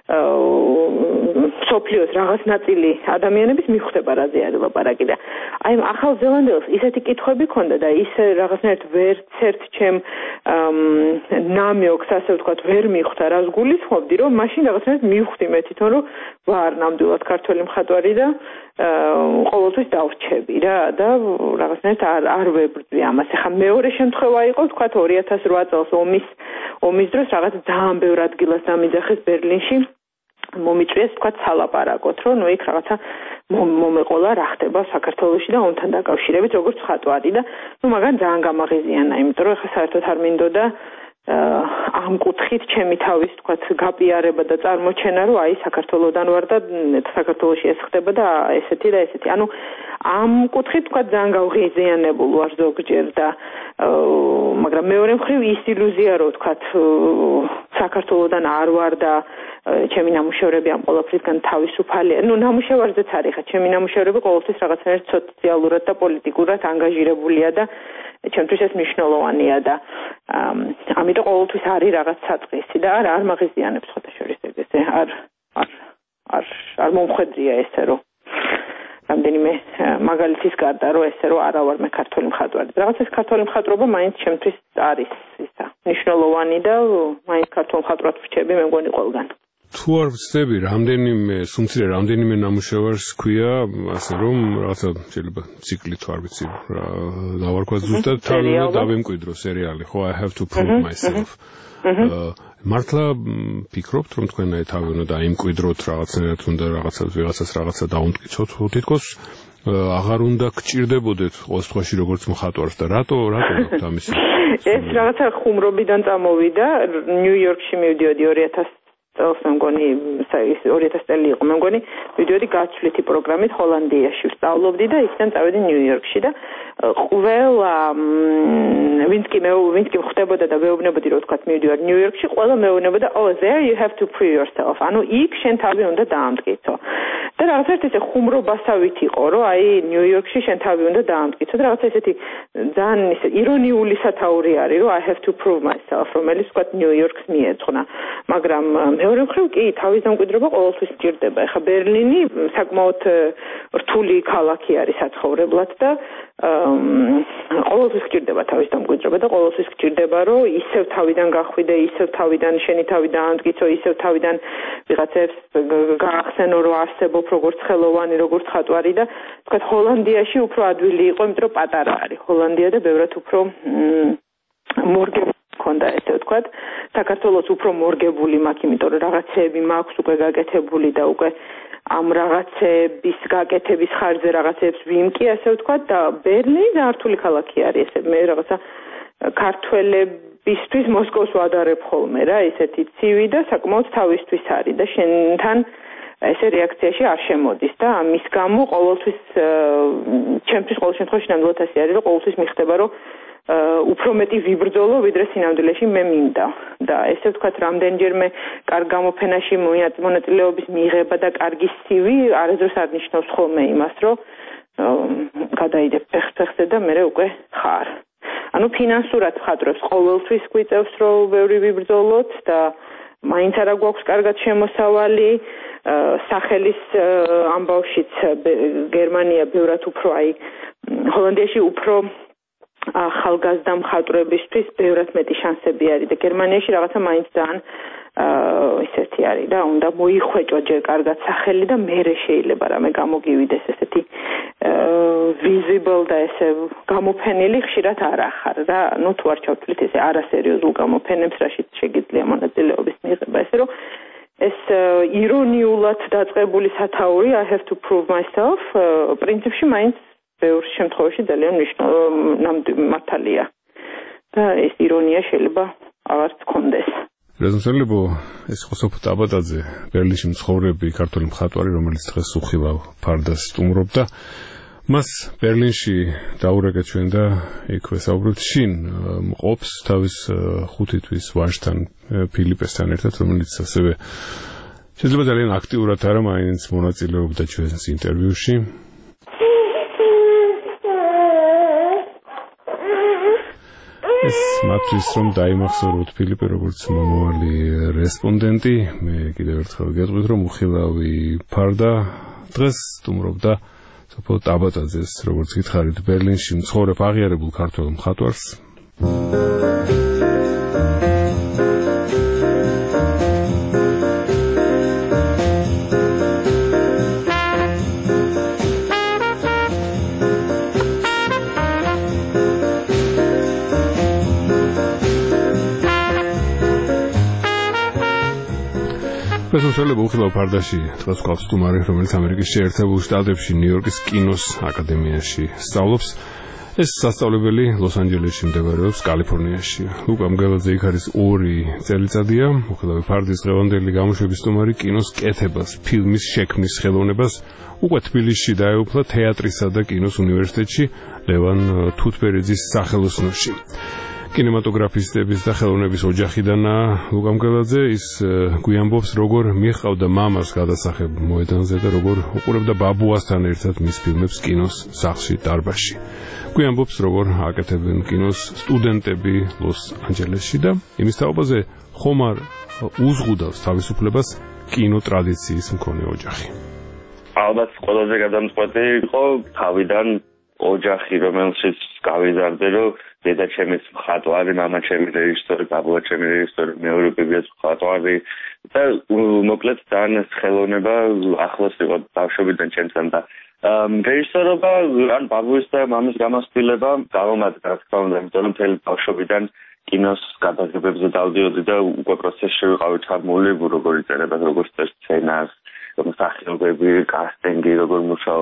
სოფლიოს რაღაც ნაწილი ადამიანების მიხვდება რაზე არის ლაპარაკი და აი ახალ ზელანდიელს ისეთი კითხვები ქონდა და ისე რაღაცნაირად ვერცერთ ჩემ ნამიოქს ასე ვთქვათ ვერ მიხვდა რას გულისხმობდი რომ მაშინ რაღაცნაირად მივხვდი მე თვითონ რომ ვარ ნამდვილად ქართველი მხატვარი და ყოველთვის დავრჩები რა და რაღაცნაირად არ არ ვებრძვი ამას. ახლა მეორე შემთხვევა იყო ვთქვათ ორი ათას რვა წელს ომის ომის დროს რაღაც ძალიან ბევრ ადგილას დამიძახეს ბერლინში მომიწვიეს ვთქვათ სალაპარაკოთ რომ ნუ იქ რაღაცა მომეყოლა რა ხდება საქართველოში და ომთან დაკავშირებით როგორც მხატვარი და ნუ მაგან ძალიან გამაღიზიანა იმიტომ რომ ახლა საერთოდ არ მინდოდა ამ კუთხით ჩემი თავის თქვათ გაპიარება და წარმოჩენა რომ აი საქართველოსდან ვარ და საქართველოში ეს ხდება და ესეთი და ესეთი ანუ ამ კუთხით თქვათ ძალიან გავღიზიანებულ ვარ ზოგჯერ და მაგრამ მეორე მხრივ ის ილუზია რომ თქვათ საქართველოსდან არ ვარ და ჩემი ნამუშევრები ამ ყველაფრისგან თავისუფალია ნუ ნამუშევარზეც არის ხა ჩემი ნამუშევრები ყოველთვის რაღაცნაირად სოციალურად და პოლიტიკურად ანგაჟირებულია და ჩემთვის ეს მნიშვნელოვანია და ამიტომ ყოველთვის არის რაღაც საწყისი და არ არ მაღიზიანებს ხოთა შორის ეგრე არ არ არ არ მომხედრია ესე რომ რამდენიმე მაგალითის გარდა რომ ესე რომ არა ვარ მე ქართული მხატვარი რაღაც ეს ქართული მხატვრობა მაინც ჩემთვის არის ისა მნიშვნელოვანი და მაინც ქართულ მხატვრად ვრჩები მე მგონი ყველგან თუ არ ვცდები რამდენიმე სუმცირე რამდენიმე ნამუშევარს ქვია ასე რომ რაღაცა შეიძლება ციკლი თუ არ ვიცი რა დავარქვა ზუსტად თან დავემკვიდრო სერიალი ხო I have to prove myself მართლა ფიქრობთ რომ თქვენ თავი უნდა დაიმკვიდროთ რაღაცნაირად უნდა რაღაცა ვიღაცას რაღაცა დაუმტკიცოთ თითქოს აღარ უნდა გჭირდებოდეთ ყოველ შემთხვევაში როგორც მხატვარს და რატო რატო გაქვთ ამისი ეს რაღაცა ხუმრობიდან წამოვიდა ნიუ-იორკში მივდიოდი ორი ათასი წელს მე მგონი ორი ათასი წელი იყო მე მგონი მივდიოდი გაცვლითი პროგრამით ჰოლანდიაში ვსწავლობდი და იქიდან წავედი ნიუ-იორკში და ყველა ვინც კი მე ვინც კი ხდებოდა და მეუბნებოდი რომ თქვა მივდივარ ნიუ-იორკში ყველა მეუბნებოდა oh there you have to prove yourself ანუ იქ შენ თავი უნდა დაამტკიცო და რაღაც ერთი ხუმრობასავით იყო რომ აი ნიუ-იორკში შენ თავი უნდა დაამტკიცო და რაღაც ესეთი ძალიან ისე ირონიული სათაური არის რომ I have to prove myself რომელიც თქვა ნიუ-იორკს მიეძღვნა მაგრამ მეორე მხრივ კი თავის დამკვიდრება ყოველთვის სჭირდება ეხლა ბერლინი საკმაოდ რთული ქალაქი არის საცხოვრებლად და ყოველთვის გჭირდება თავის დამკვიდრება და ყოველთვის გჭირდება რომ ისევ თავიდან გახვიდე, ისევ თავიდან შენი თავი დაამტკიცო, ისევ თავიდან ვიღაცებს გაახსენო რომ არსებობ როგორც ხელოვანი, როგორც ხატვარი და თქვათ ჰოლანდიაში უფრო ადვილი იყო, იმიტომ რომ პატარა არის. ჰოლანდია და ბევრად უფრო მორგებული ქონდა ესე ვთქვათ. საქართველოს უფრო მორგებული მაქვს, იმიტომ რომ რაღაცეები მაქვს უკვე გაკეთებული და უკვე ამ რაღაცების გაკეთების ხარჯზე რაღაცებს ვიმკი, ასე ვთქვათ და ბერლინი ძალიან რთული ქალაქი არის, ესე მე რაღაცა ქართველებისთვის მოსკოვს ვადარებ ხოლმე რა, ესეთი ცივი და საკმაოდ თავისთვის არის და შენთან ესე რეაქციაში არ შემოდის და ამის გამო ყოველთვის ჩემთვის ყოველ შემთხვევაში ნამდვილად ასე არის, რომ ყოველთვის მიხდება, რომ უფრო მეტი ვიბრძოლო, ვიდრე სინამდვილეში მე მინდა. და ესე ვთქვათ, რამდენჯერმე კარგ გამოფენაში მონაწილეობის მიღება და კარგი სივი არასდროს არ ნიშნავს ხოლმე იმას, რომ გადაიდებ ფეხზე და მე უკვე ხარ. ანუ ფინანსურად ხატრებს ყოველთვის გვიწევს, რომ ბევრი ვიბრძოლოთ და მაინც არა გვაქვს კარგად შემოსავალი, სახელის ამბავშიც გერმანია ბევრად უფრო აი ჰოლანდიაში უფრო ახალგაზრდა მხატვრებისთვის ბევრად მეტი შანსები არის და გერმანიაში რაღაცა მაინც ძალიან ისეთი არის და უნდა მოიხვეჭო ჯერ კარგად სახელი და მერე შეიძლება რამე გამოგივიდეს ესეთი visible და ესე გამოფენილი ხშირად არ ახარ და ნუ თუ არ ჩავთვლით ესე არასერიოზულ გამოფენებს რაშიც შეგიძლია მონაწილეობის მიღება ესე რომ ეს ირონიულად დაწყებული სათაური I have to prove myself პრინციპში მაინც ბევრ შემთხვევაში ძალიან მართალია და ეს ირონია შეიძლება აღარც გქონდეს. რეზონსელებო ეს ხოსოფ ტაბატაძე ბერლინში მცხოვრები ქართული მხატვარი რომელიც დღეს უხილავ ფარდას სტუმრობდა მას ბერლინში დაურეკეთ ჩვენ და იქ ვესაუბრებთ შინ მყოფს თავის ხუთი თვის ვაჟთან ფილიპესთან ერთად რომელიც ასევე შეიძლება ძალიან აქტიურად არა მაინც მონაწილეობდა ჩვენს ინტერვიუში ეს მათთვის რომ დაიმახსოვროთ ფილიპე როგორც მომავალი რესპონდენტი მე კიდევ ერთხელ გეტყვით რომ უხილავი ფარდა დღეს სტუმრობდა სოფო ტაბატაძეს როგორც გითხარით ბერლინში მცხოვრებ აღიარებულ ქართველ მხატვარს პრესონსელები უხილავ ფარდაში დღეს გვყავს სტუმარი რომელიც ამერიკის შეერთებულ შტატებში ნიუ-იორკის კინოს აკადემიაში სწავლობს ეს სასწავლებელი ლოს-ანჯელესში მდებარეობს კალიფორნიაში ლუკა მგელაძე იქ არის ორი წელიწადია უხილავი ფარდის დღევანდელი გამოშვების სტუმარი კინოს კეთებას ფილმის შექმნის ხელოვნებას უკვე თბილისში დაეუფლა თეატრისა და კინოს უნივერსიტეტში ლევან თუთბერიძის სახელოსნოში კინემატოგრაფისტების და ხელოვნების ოჯახიდანაა ლუკა მგელაძე ის გვიამბობს როგორ მიჰყავდა მამას გადასახებ მოედანზე და როგორ უყურებდა ბაბუასთან ერთად მის ფილმებს კინოს სახლში დარბაზში გვიამბობს როგორ აკეთებენ კინოს სტუდენტები ლოს-ანჯელესში და იმის თაობაზე ხომ არ უზღუდავს თავისუფლებას კინო ტრადიციის მქონე ოჯახი ალბათ ყველაზე გადამწყვეტი იყო თავიდან ოჯახი რომელშიც გავიზარდე რომ დედა ჩემის მხატვარი, მამა ჩემი რეჟისორი, ბაბუა ჩემი რეჟისორი, მეორე ბებიაც მხატვარი და მოკლედ ძალიან ხელოვნება ახლოს იყო ბავშვობიდან ჩემთან და რეჟისორობა ან ბაბუის და მამის გამოსtildeება გავამატა რა თქმა უნდა, იმიტომ რომ მთელი ბავშვობიდან კინოს გადაღებებზე დავდიოდი და უკვე პროცესში ვიყავი ჩაბმული, როგორ იწერება, როგორ წერს სცენას, მსახიობები, კასტინგი, როგორ მუშაობს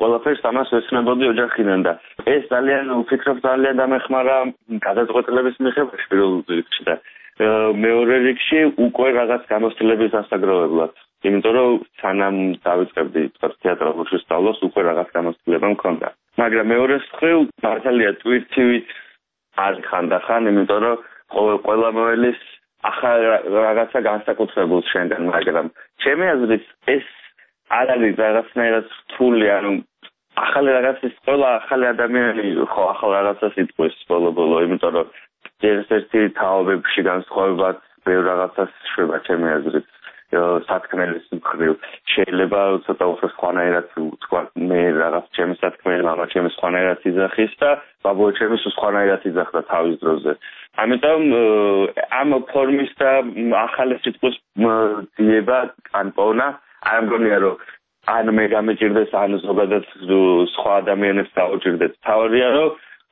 ყველაფერს ამას ვეცნობოდი ოჯახიდან და ეს ძალიან ვფიქრობ ძალიან დამეხმარა გადაწყვეტილების მიღებაში პირველ რიგში და მეორე რიგში უკვე რაღაც გამოცდილების დასაგროვებლად. იმიტომ რომ სანამ დავიწყებდი თეატრალურ სწავლას უკვე რაღაც გამოცდილება მქონდა. მაგრამ მეორე მხრივ მართალია ტვირთივით არ ხანდახან, იმიტომ რომ ყველა მოელის ახალ რაღაცა განსაკუთრებულს შენგან, მაგრამ ჩემი აზრით ეს არ არის რაღაცნაირად რთული, ანუ ახალი რაღაცის ყველა ახალი ადამიანი ხო ახალ რაღაცას იტყვის ბოლო-ბოლო, იმიტომ რომ ერთ-ერთი თაობებში განსხვავებად ბევრ რაღაცას შვება ჩემი აზრით. სათქმელის მხრივ შეიძლება ცოტა უფრო სხვანაირად თქვა მე რაღაც ჩემი სათქმელი მამა ჩემი სხვანაირად იძახის და ბაბუა ჩემი სხვანაირად იძახდა თავის დროზე. ამიტომ ამ ფორმის და ახალი სიტყვის ძიება ან პოვნა არ მგონია რომ ან მე გამეჭირდეს ან ზოგადად სხვა ადამიანებს დაუჭირდეთ. თავარია რომ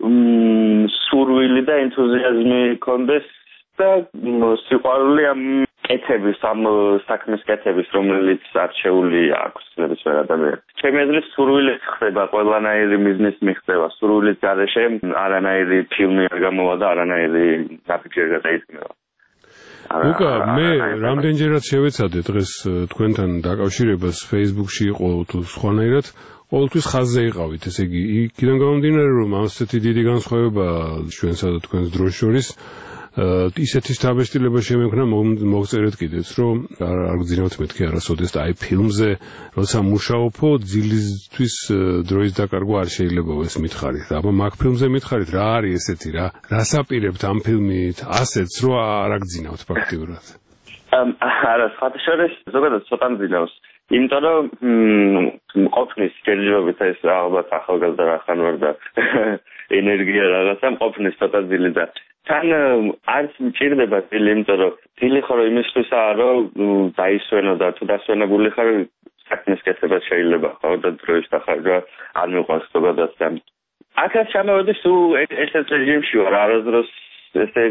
სურვილი და ენთუზიაზმი კონდეს და სიყვარული ამ კეთების, ამ საქმის კეთების, რომელიც არჩეული აქვს ნებისმიერ ადამიანს. ჩემი აზრით სურვილი ხდება ყველანაირი მიზნის მიღწევა. სურვილის გარეშე არანაირი ფილმი არ გამოვა და არანაირი ნაბიჯი არ გადაიწყვეტა. ლუკა, მე რამდენჯერაც შევეცადე დღეს თქვენთან დაკავშირებას Facebook-ში იყო თუ სხვანაირად, ყოველთვის ხაზზე იყავით, ესე იგი, იქიდან გამომდინარე, რომ ასეთი დიდი განსხვავება ჩვენსა და თქვენს დროს შორის ისეთი თავისtildeება შემექნა მოგწერეთ კიდეც რომ არ გძინავთ მეთქი არასოდეს და აი ფილმზე როცა მუშაობო ძილისთვის დროის დაკარგვა არ შეიძლება ეს მითხარით. აბა მაგ ფილმზე მითხარით რა არის ესეთი რა რას აპირებთ ამ ფილმით ასეც რომ არ აგძინავთ ფაქტიურად. არა სხვადასხვა ზოგადად ცოტა მძინავს. იმიტომ რომ ყოფნის ჯერჯერობით ეს ალბათ ახალგაზრდა რახან ვარ და ენერგია რაღაცა ყოფნის ცოტა ძილი და თან არც მჭირდება ძილი, იმიტომ რომ ძილი ხო რომ იმისთვისაა რომ დაისვენო და თუ დასვენებული ხარ საქმის კეთება შეიძლება ხო და დროის დახარჯვა არ მიყვარს ზოგადად და აქაც ჩამოვედი სულ ესეთ რეჟიმში ვარ არასდროს ესე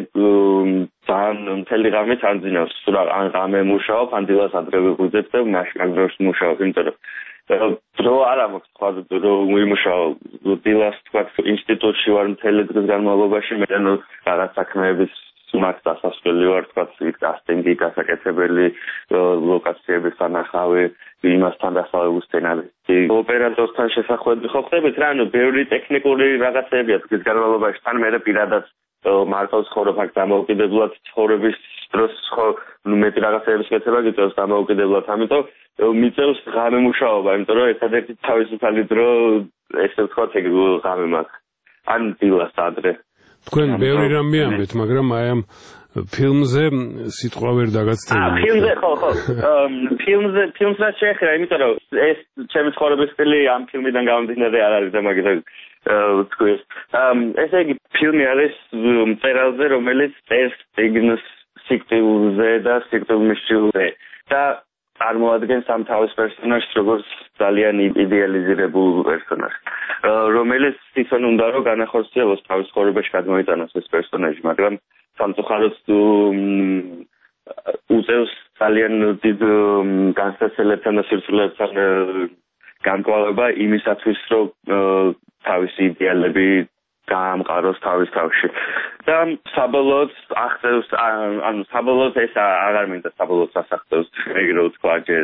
ძალიან მთელი ღამე თანძინავს სულ ან ღამე მუშაობ ან დილას ადრე ვიღვიძებ და მაშინ დროს მუშაობ იმიტომ რომ დრო არ აქვს თქვა რომ ვიმუშაო დილას თქვა ინსტიტუტში ვარ მთელი დღის განმავლობაში მე რაღაც საქმეების მაგ დასასწრელი ვარ თქვა კასტინგი გასაკეთებელი ლოკაციების ანახავი იმასთან დასავლების სცენარისტი ოპერატორთან შესახვევები ხო ხდებით რა ანუ ბევრი ტექნიკური რაღაცებია დღის განმავლობაში თან მე პირადად მარტო ცხოვრობ აქ დამოუკიდებლად ცხოვრების დროს ხო ნუ მეტი რაღაცების კეთება გიწევს დამოუკიდებლად ამიტომ მიწევს ღამე მუშაობა იმიტომ რომ ერთადერთი თავისუფალი დრო ესე ვთქვათ ეგ ღამე მაქვს ან დილას ადრე თქვენ ბევრი რამ მიამბეთ მაგრამ აი ამ ფილმზე სიტყვა ვერ დაგაცდები აა ფილმზე ხო ხო ფილმზე ფილმზე შეეხება იმიტომ რომ ეს ჩემი ცხოვრების სტილი ამ ფილმიდან გამომდინარე არ არის და მაგითაც ვთქვით ესე იგი ფილმი არის მწერალზე რომელიც წერს სიგნს სიკვდილზე და სიკვდილმისჯილზე და წარმოადგენს ამ თავის პერსონაჟს როგორც ძალიან იდეალიზირებულ პერსონაჟს რომელიც თვითონ უნდა რომ განახორციელოს თავის ცხოვრებაში გადმოიტანოს ეს პერსონაჟი მაგრამ სამწუხაროდ უწევს ძალიან დიდ განსაცდელებთან და სირთულეებთან განკვალება იმისათვის რომ თავისი იდეალები გაამყაროს თავის თავში და საბოლოოდ აღწევს ანუ საბოლოოდ ეს აღარ მინდა საბოლოოდ სასახდოს ეგრე რო თქვა ჯერ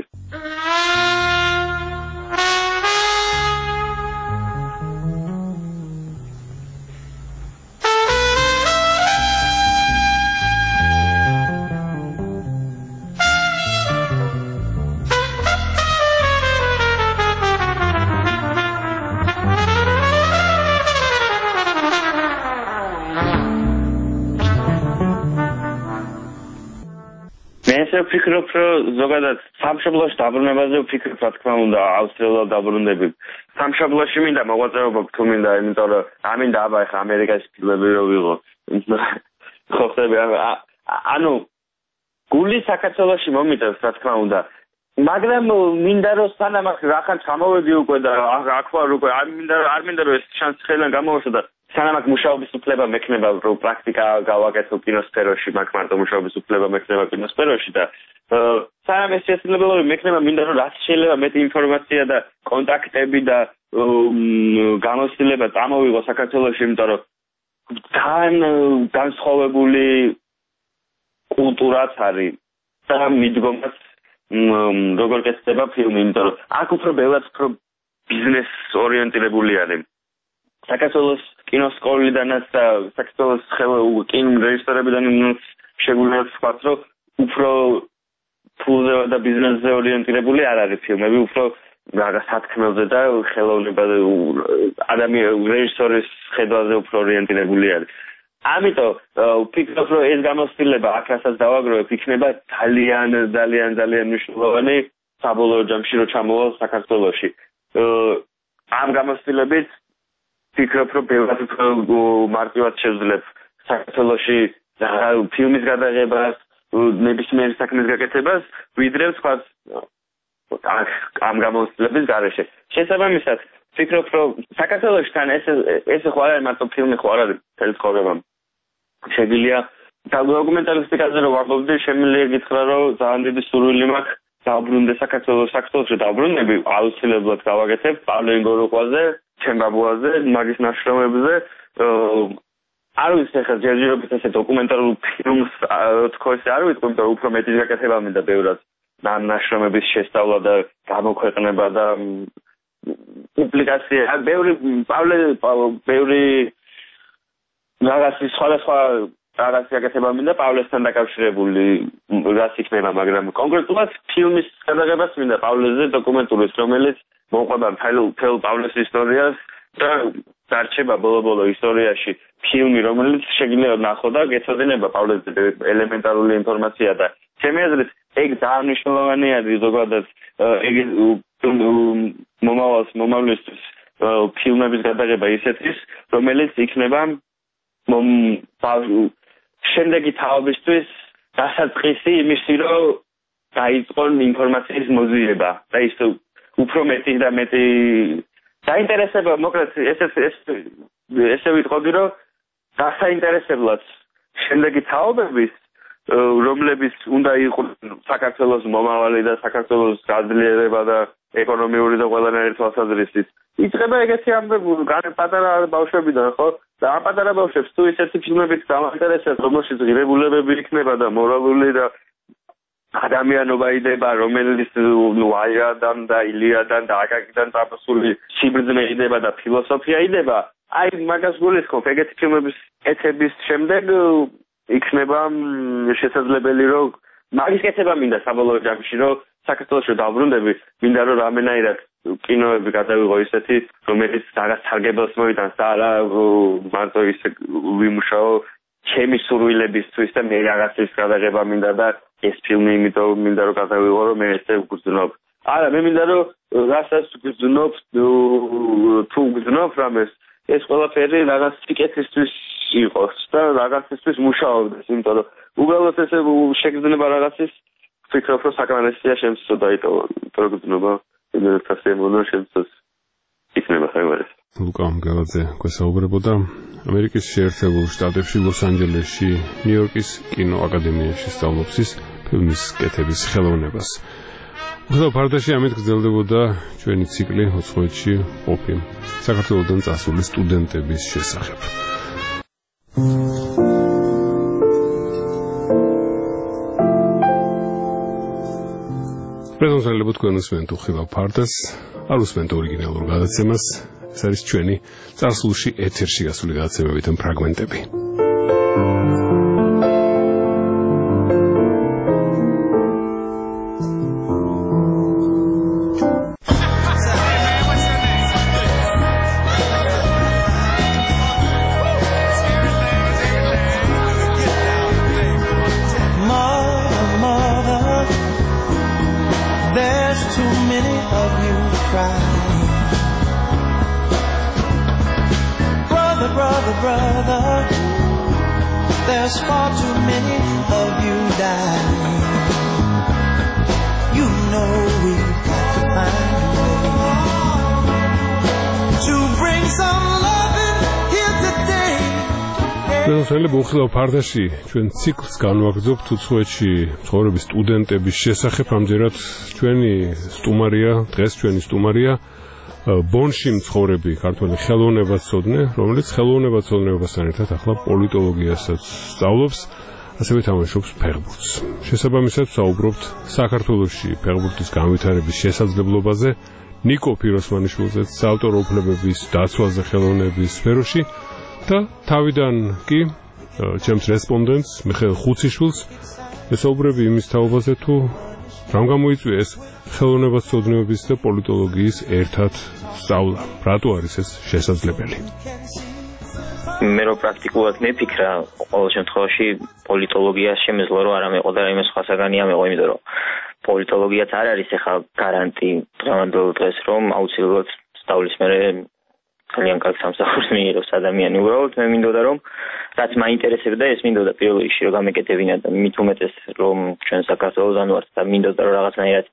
ვფიქრობ, რომ ზოგადად სამშობლოში დაბრუნებაზე ვფიქრობ, რა თქმა უნდა, აუსტრიულად დაბრუნდები. სამშობლოში მინდა მოღვაწეობა თუ მინდა, იმიტომ რომ ამინდა აბა ხა ამერიკაში ფილმები რო ვიღო. ხო ხდები, ანუ გული საქართველოში მომიტევს, რა თქმა უნდა. მაგრამ მინდა რომ სანამ ახ რახან ჩამოვედი უკვე და აქ ვარ უკვე არ მინდა არ მინდა რომ ეს შანსი ხელიდან გამოვაშვა და სანამ აქ მუშაობის უფლება მექნება რომ პრაქტიკა გავაკეთო კინოსფეროში, მაგ მარტო მუშაობის უფლება მექნება კინოსფეროში და სანამ ეს შესაძლებლობა მექნება, მინდა რომ რაც შეიძლება მეტი ინფორმაცია და კონტაქტები და გამოცდილება წამოვიღო საქართველოში, იმიტომ რომ თან განსხვავებული კულტურაც არის და მიდგომაც როგორ გეცდება ფილმი, იმიტომ რომ აქ უფრო ბევრად უფრო ბიზნეს ორიენტირებული არის. საქართველოს კინოსკოლიდანაც და საქართველოს კინორეჟისორებიდან შეგვიძლია ვთქვათ, რომ უფრო ფულზე და ბიზნესზე ორიენტირებული არ არის ფილმები, უფრო რაღაც სათქმელზე და ხელოვნებაზე ადამიანი რეჟისორის ხედვაზე უფრო ორიენტირებული არის. ამიტომ ვფიქრობ, რომ ეს გამოცდილება აქ რასაც დავაგროვებ, იქნება ძალიან ძალიან ძალიან მნიშვნელოვანი საბოლოო ჯამში, რომ ჩამოვალ საქართველოში. ამ გამოცდილებით ვფიქრობ, რომ ბევრად უფრო მარტივად შევძლებ საქართველოში ფილმის გადაღებას, ნებისმიერი საქმის გაკეთებას, ვიდრე ვთქვათ ამ გამოცდილების გარეშე. შესაბამისად, ვფიქრობ, რომ საქართველოში თან ეს ეს ხო არ არის მარტო ფილმი, ხო არ არის მთელი ცხოვრება. შეგვიძლია დოკუმენტალისტიკაზე რომ ვარდობდი, შემიძლია გითხრა, რომ ძალიან დიდი სურვილი მაქვს დავბრუნდე საქართველოს საქართველოში დავბრუნდები, აუცილებლად გავაკეთებ პავლე ინგოროყვაზე, ჩემბაბუაზე, მაგის ნაშრომებზე. არ ვიცი ახლა ჯერჯერობით ესე დოკუმენტალურ ფილმს თქო ესე არ ვიცი, იმიტომ რომ უფრო მეტი გაკეთება მინდა ბევრად ნაშრომების შესწავლა და გამოქვეყნება და პუბლიკაცია. ბევრი პავლე ბევრი რაღაცის სხვადასხვა რაღაც გაკეთება მინდა პავლესთან დაკავშირებული რაც იქნება, მაგრამ კონკრეტულად ფილმის გადაღებას მინდა პავლეზე დოკუმენტურის, რომელიც მოყვება მთელ პავლეს ისტორიას და დარჩება ბოლო-ბოლო ისტორიაში ფილმი, რომელიც შეგიძლია ნახო და გეცოდინება პავლეზე ელემენტარული ინფორმაცია და ჩემი აზრით ეგ ძალიან მნიშვნელოვანი არის ზოგადად ეგ მომავალს მომავლისთვის ფილმების გადაღება ისეთის, რომელიც იქნება შემდეგი თაობისთვის დასაწყისი იმისი, რომ დაიწყონ ინფორმაციის მოზიება და ის უფრო მეტი და მეტი დაინტერესება, მოკლედ ესე ესე ვიტყოდი, რომ დასაინტერესებლად შემდეგი თაობების, რომლებიც უნდა იყვნენ საქართველოს მომავალი და საქართველოს გაძლიერება და ეკონომიური და ყველანაირი თვალსაზრისით, იწყება ეგეთი ამბები პატარა ბავშვებიდან, ხო? და ამ პატარა ბავშვებს თუ ისეთი ფილმებით დაინტერესებთ, რომელშიც ღირებულებები იქნება და მორალური და ადამიანობა იდება, რომელიც ვაიადან და ილიადან და აკაკიდან წამოსული სიბრძნე იდება და ფილოსოფია იდება, აი მაგას გულისხმობ, ეგეთი ფილმების კეთების შემდეგ იქნება შესაძლებელი, რომ მაგის კეთება მინდა საბოლოო ჯამში, რომ საქართველოში დავბრუნდები, მინდა რომ რამენაირად კინოები გადავიღო ისეთი, რომელიც რაღაც სარგებელს მოიტანს და არა მარტო ისე ვიმუშაო ჩემი სურვილებისთვის და მე რაღაცის გადაღება მინდა და ეს ფილმი იმიტომ მინდა რომ გადავიღო, რომ მე ესე ვგრძნობ. არა, მე მინდა რომ რასაც ვგრძნობ, თუ ვგრძნობ რამეს, ეს ყველაფერი რაღაც სიკეთისთვის იყოს და რაღაცისთვის მუშაობდეს, იმიტომ რომ უბრალოდ ესე შეგრძნება რაღაცის, ვფიქრობ, რომ საკმარისია შემცო დაიტოვა, პროგნოზობა ინერცია მონა შემცო იქნება ხაიმარეს. ლუკა მგელაძე გვესაუბრებოდა ამერიკის შეერთებულ შტატებში, ლოს-ანჯელესში, ნიუ-იორკის კინოაკადემიაში სწავლობს ის ფილმის კეთების ხელოვნებას. უხდავ ფარდაში ამით გრძელდებოდა ჩვენი ციკლი ოცდაოთხში ყოფი საქართველოსდან წასული სტუდენტების შესახებ. პრეზენტაციები თქვენ უსმენთ უხილავ ფარდას, არ უსმენთ ორიგინალურ გადაცემას. ეს არის ჩვენი წარსულში ეთერში გასული გადაცემებიდან ფრაგმენტები. There's far too many of you dying. You know we've got to find a way to bring some loving here today. მეგობრებო, უხილავ ფარდაში ჩვენ ციკლს განვაგრძობთ უცხოეთში ცხოვრების სტუდენტების შესახებ. ამჯერად ჩვენი სტუმარია, დღეს ჩვენი სტუმარია ბონში მცხოვრები ქართველი ხელოვნებაცოდნე, რომელიც ხელოვნებაცოდნეობასთან ერთად ახლა პოლიტოლოგიასაც სწავლობს, ასევე თამაშობს ფეხბურთს. შესაბამისად საუბრობთ საქართველოში ფეხბურთის განვითარების შესაძლებლობაზე, ნიკო ფიროსმანიშვილზე, საავტორო უფლებების დაცვაზე ხელოვნების სფეროში და თავიდან კი ჩემს რესპონდენტს მიხეილ ხუციშვილს ესაუბრები იმის თაობაზე, თუ რამ გამოიწვია ეს ხელოვნებაცოდნეობის და პოლიტოლოგიის ერთად სწავლა, რატო არის ეს შესაძლებელი? მე რო პრაქტიკულად მიფიქრა, ყოველ შემთხვევაში პოლიტოლოგია შემეძლო რომ არ ამეყო და რაიმე სხვა საგანი ამეყო, იმიტომ რომ პოლიტოლოგიაც არ არის ახლა გარანტი დღევანდელ დღეს რომ აუცილებლად სწავლის მერე ძალიან კარგ სამსახურს მიიღოს ადამიანი. უბრალოდ მე მინდოდა რომ რაც მაინტერესებდა ეს მინდოდა პირველ რიგში რომ გამეკეთებინა და მით უმეტეს რომ ჩვენ საქართველოსთან ვართ და მინდოდა რომ რაღაცნაირად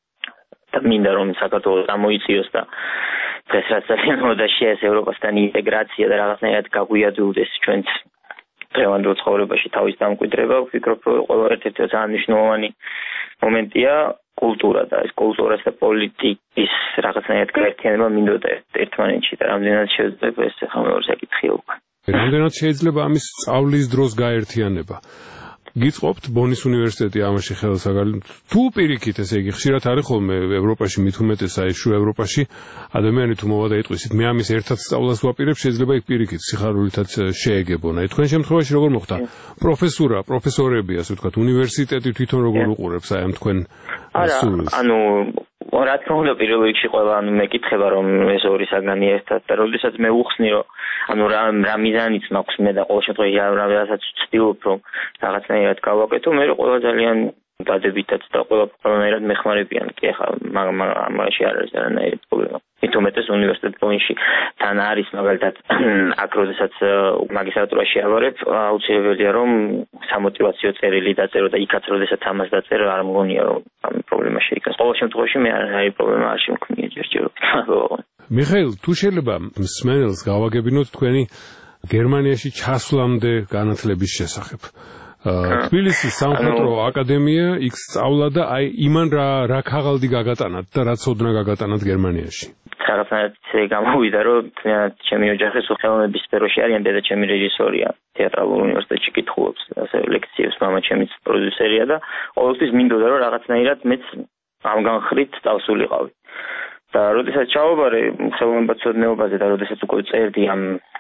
და მინდა რომ საქართველოს გამოიწვიოს და დღეს რაც ძალიან მოდაშია ეს ევროპასთან ინტეგრაცია და რაღაცნაირად გაგვიადვილდეს ჩვენც დღევანდელ ცხოვრებაში თავის დამკვიდრება. ვფიქრობ რომ ყველა ერთ-ერთი ძალიან მნიშვნელოვანი მომენტია კულტურა და ეს კულტურას და პოლიტიკის რაღაცნაირად გაერთიანება მინდოდა ერთმანეთში და რამდენად შეიძლება ეს ახლა მეორე საკითხია უკვე. რამდენად შეიძლება ამის სწავლის დროს გაერთიანება? გიწყობთ ბონის უნივერსიტეტი ამაში ხელს აგალინებთ თუ პირიქით, ესე იგი ხშირად არის ხოლმე ევროპაში, მით უმეტეს აი შუა ევროპაში ადამიანი თუ მოვა და იტყვისით მე ამის ერთად სწავლას ვაპირებ, შეიძლება იქ პირიქით სიხარულითაც შეეგებონა. თქვენ შემთხვევაში როგორ მოხდა? პროფესურა, პროფესორები, ასე ვთქვათ, უნივერსიტეტი თვითონ როგორ უყურებს აი ამ თქვენ სულს? ანუ რა თქმა უნდა პირველ რიგში ყველა ანუ მეკითხება რომ ეს ორი საგანი ერთად და როდესაც მე უხსნი რომ ანუ რა რა მიზანიც მაქვს მე და ყოველ შემთხვევაში რაღაცაც ვცდილობ რომ რაღაცნაირად გავაკეთო, მე ყველა ძალიან დადებითად და ყველა ყველანაირად მეხმარებიან. კი ახლა ამაში არ არის არანაირი პრობლემა. მით უმეტეს უნივერსიტეტ ბონში თან არის მაგალითად აქ როდესაც მაგისტრატურაში ავარებ, აუცილებელია რომ სამოტივაციო წერილი დაწერო და იქაც როდესაც ამას დაწერო არ მგონია რომ ამ პრობლემა შეიქნას. ყოველ შემთხვევაში მე არანაირი პრობლემა არ შემქმნია ჯერჯერობით. მიხეილ, თუ შეიძლება მსმენელს გავაგებინოთ თქვენი გერმანიაში ჩასვლამდე განათლების შესახებ. თბილისის სამხატვრო აკადემია იქ სწავლა და აი იმან რა რა ქაღალდი გაგატანათ და რა ცოდნა გაგატანათ გერმანიაში? რაღაცნაირად გამოვიდა რომ ჩემი ოჯახი ხელოვნების სფეროში არიან, დედა ჩემი რეჟისორია, თეატრალურ უნივერსიტეტში კითხულობს, ასევე ლექციებს, მამა ჩემიც პროდიუსერია და ყოველთვის მინდოდა რომ რაღაცნაირად მეც ამ განხრით წავსულიყავი. და როდესაც ჩავაბარე ხელოვნებაცოდნეობაზე და როდესაც უკვე წერდი ამ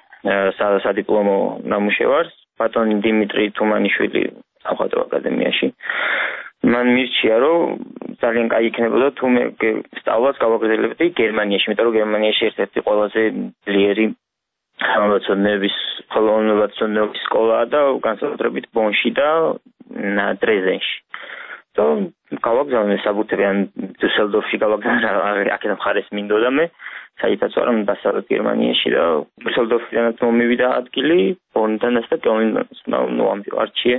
სადიპლომო ნამუშევარს ბატონი დიმიტრი თუმანიშვილი სამხატვრო აკადემიაში, მან მირჩია რომ ძალიან კაი იქნებოდა თუ მე სწავლას გავაგრძელებდი გერმანიაში, იმიტომ რომ გერმანიაში ერთ-ერთი ყველაზე ძლიერი ხელოვნებაცოდნეობის ხელოვნებაცოდნეობის სკოლაა და განსაკუთრებით ბონში და დრეზდენში. და გავაგზავნე საბუთები ან დუსელდორფში გავაგზავნე, აქედან მხარეს მინდოდა მე საერთოდ ვარ დასავლეთ გერმანიაში და დუსელდორფიდანაც მომივიდა ადგილი ბონდანაც და კელნდანაც. ნუ ამ არჩიე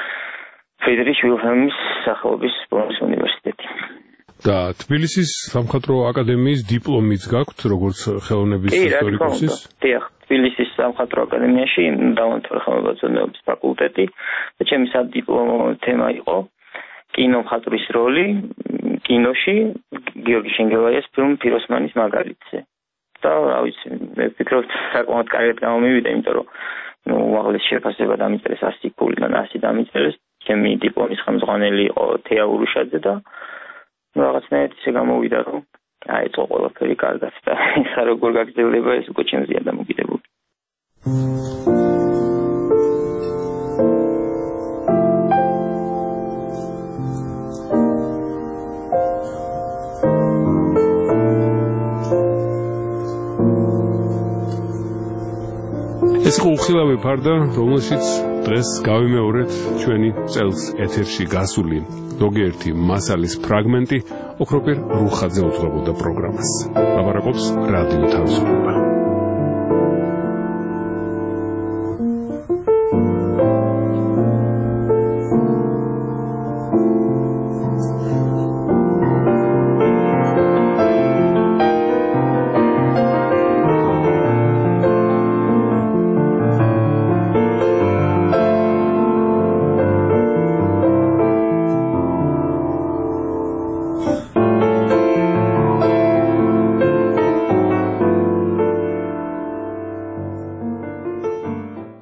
ფრიდრიხ ვილჰელმის სახელობის ბონის უნივერსიტეტი. და თბილისის სამხატვრო აკადემიის დიპლომიც გაქვთ როგორც ხელოვნების ისტორიკოსის? დიახ, თბილისის სამხატვრო აკადემიაში დავამთავრე ხელოვნებაცოდნეობის ფაკულტეტი და ჩემი სადიპლომო თემა იყო კინო მხატვრის როლი კინოში გიორგი შენგელაიას ფილმ ფიროსმანის მაგალითზე. და რა ვიცი, მე ვფიქრობ საკმაოდ კარგად გამომივიდა, იმიტომ რომ ნუ უაღლეს შეფასება დამიწერეს ასი ქულიდან ასი დამიწერეს. ჩემი დიპლომის ხელმძღვანელი იყო თეა ურუშაძე და რაღაცნაირად ისე გამოვიდა რომ აიწყო ყველაფერი კარგად და ეხლა როგორ გაგრძელდება ეს უკვე ჩემზეა დამოკიდებული. ეს იყო უხილავი ფარდა, რომელშიც დღეს გავიმეორეთ ჩვენი წელს ეთერში გასული ზოგიერთი მასალის ფრაგმენტი. ოქროპირ რუხაძე უძღვებოდა პროგრამას. ლაპარაკობს რადიო თავისუფლება.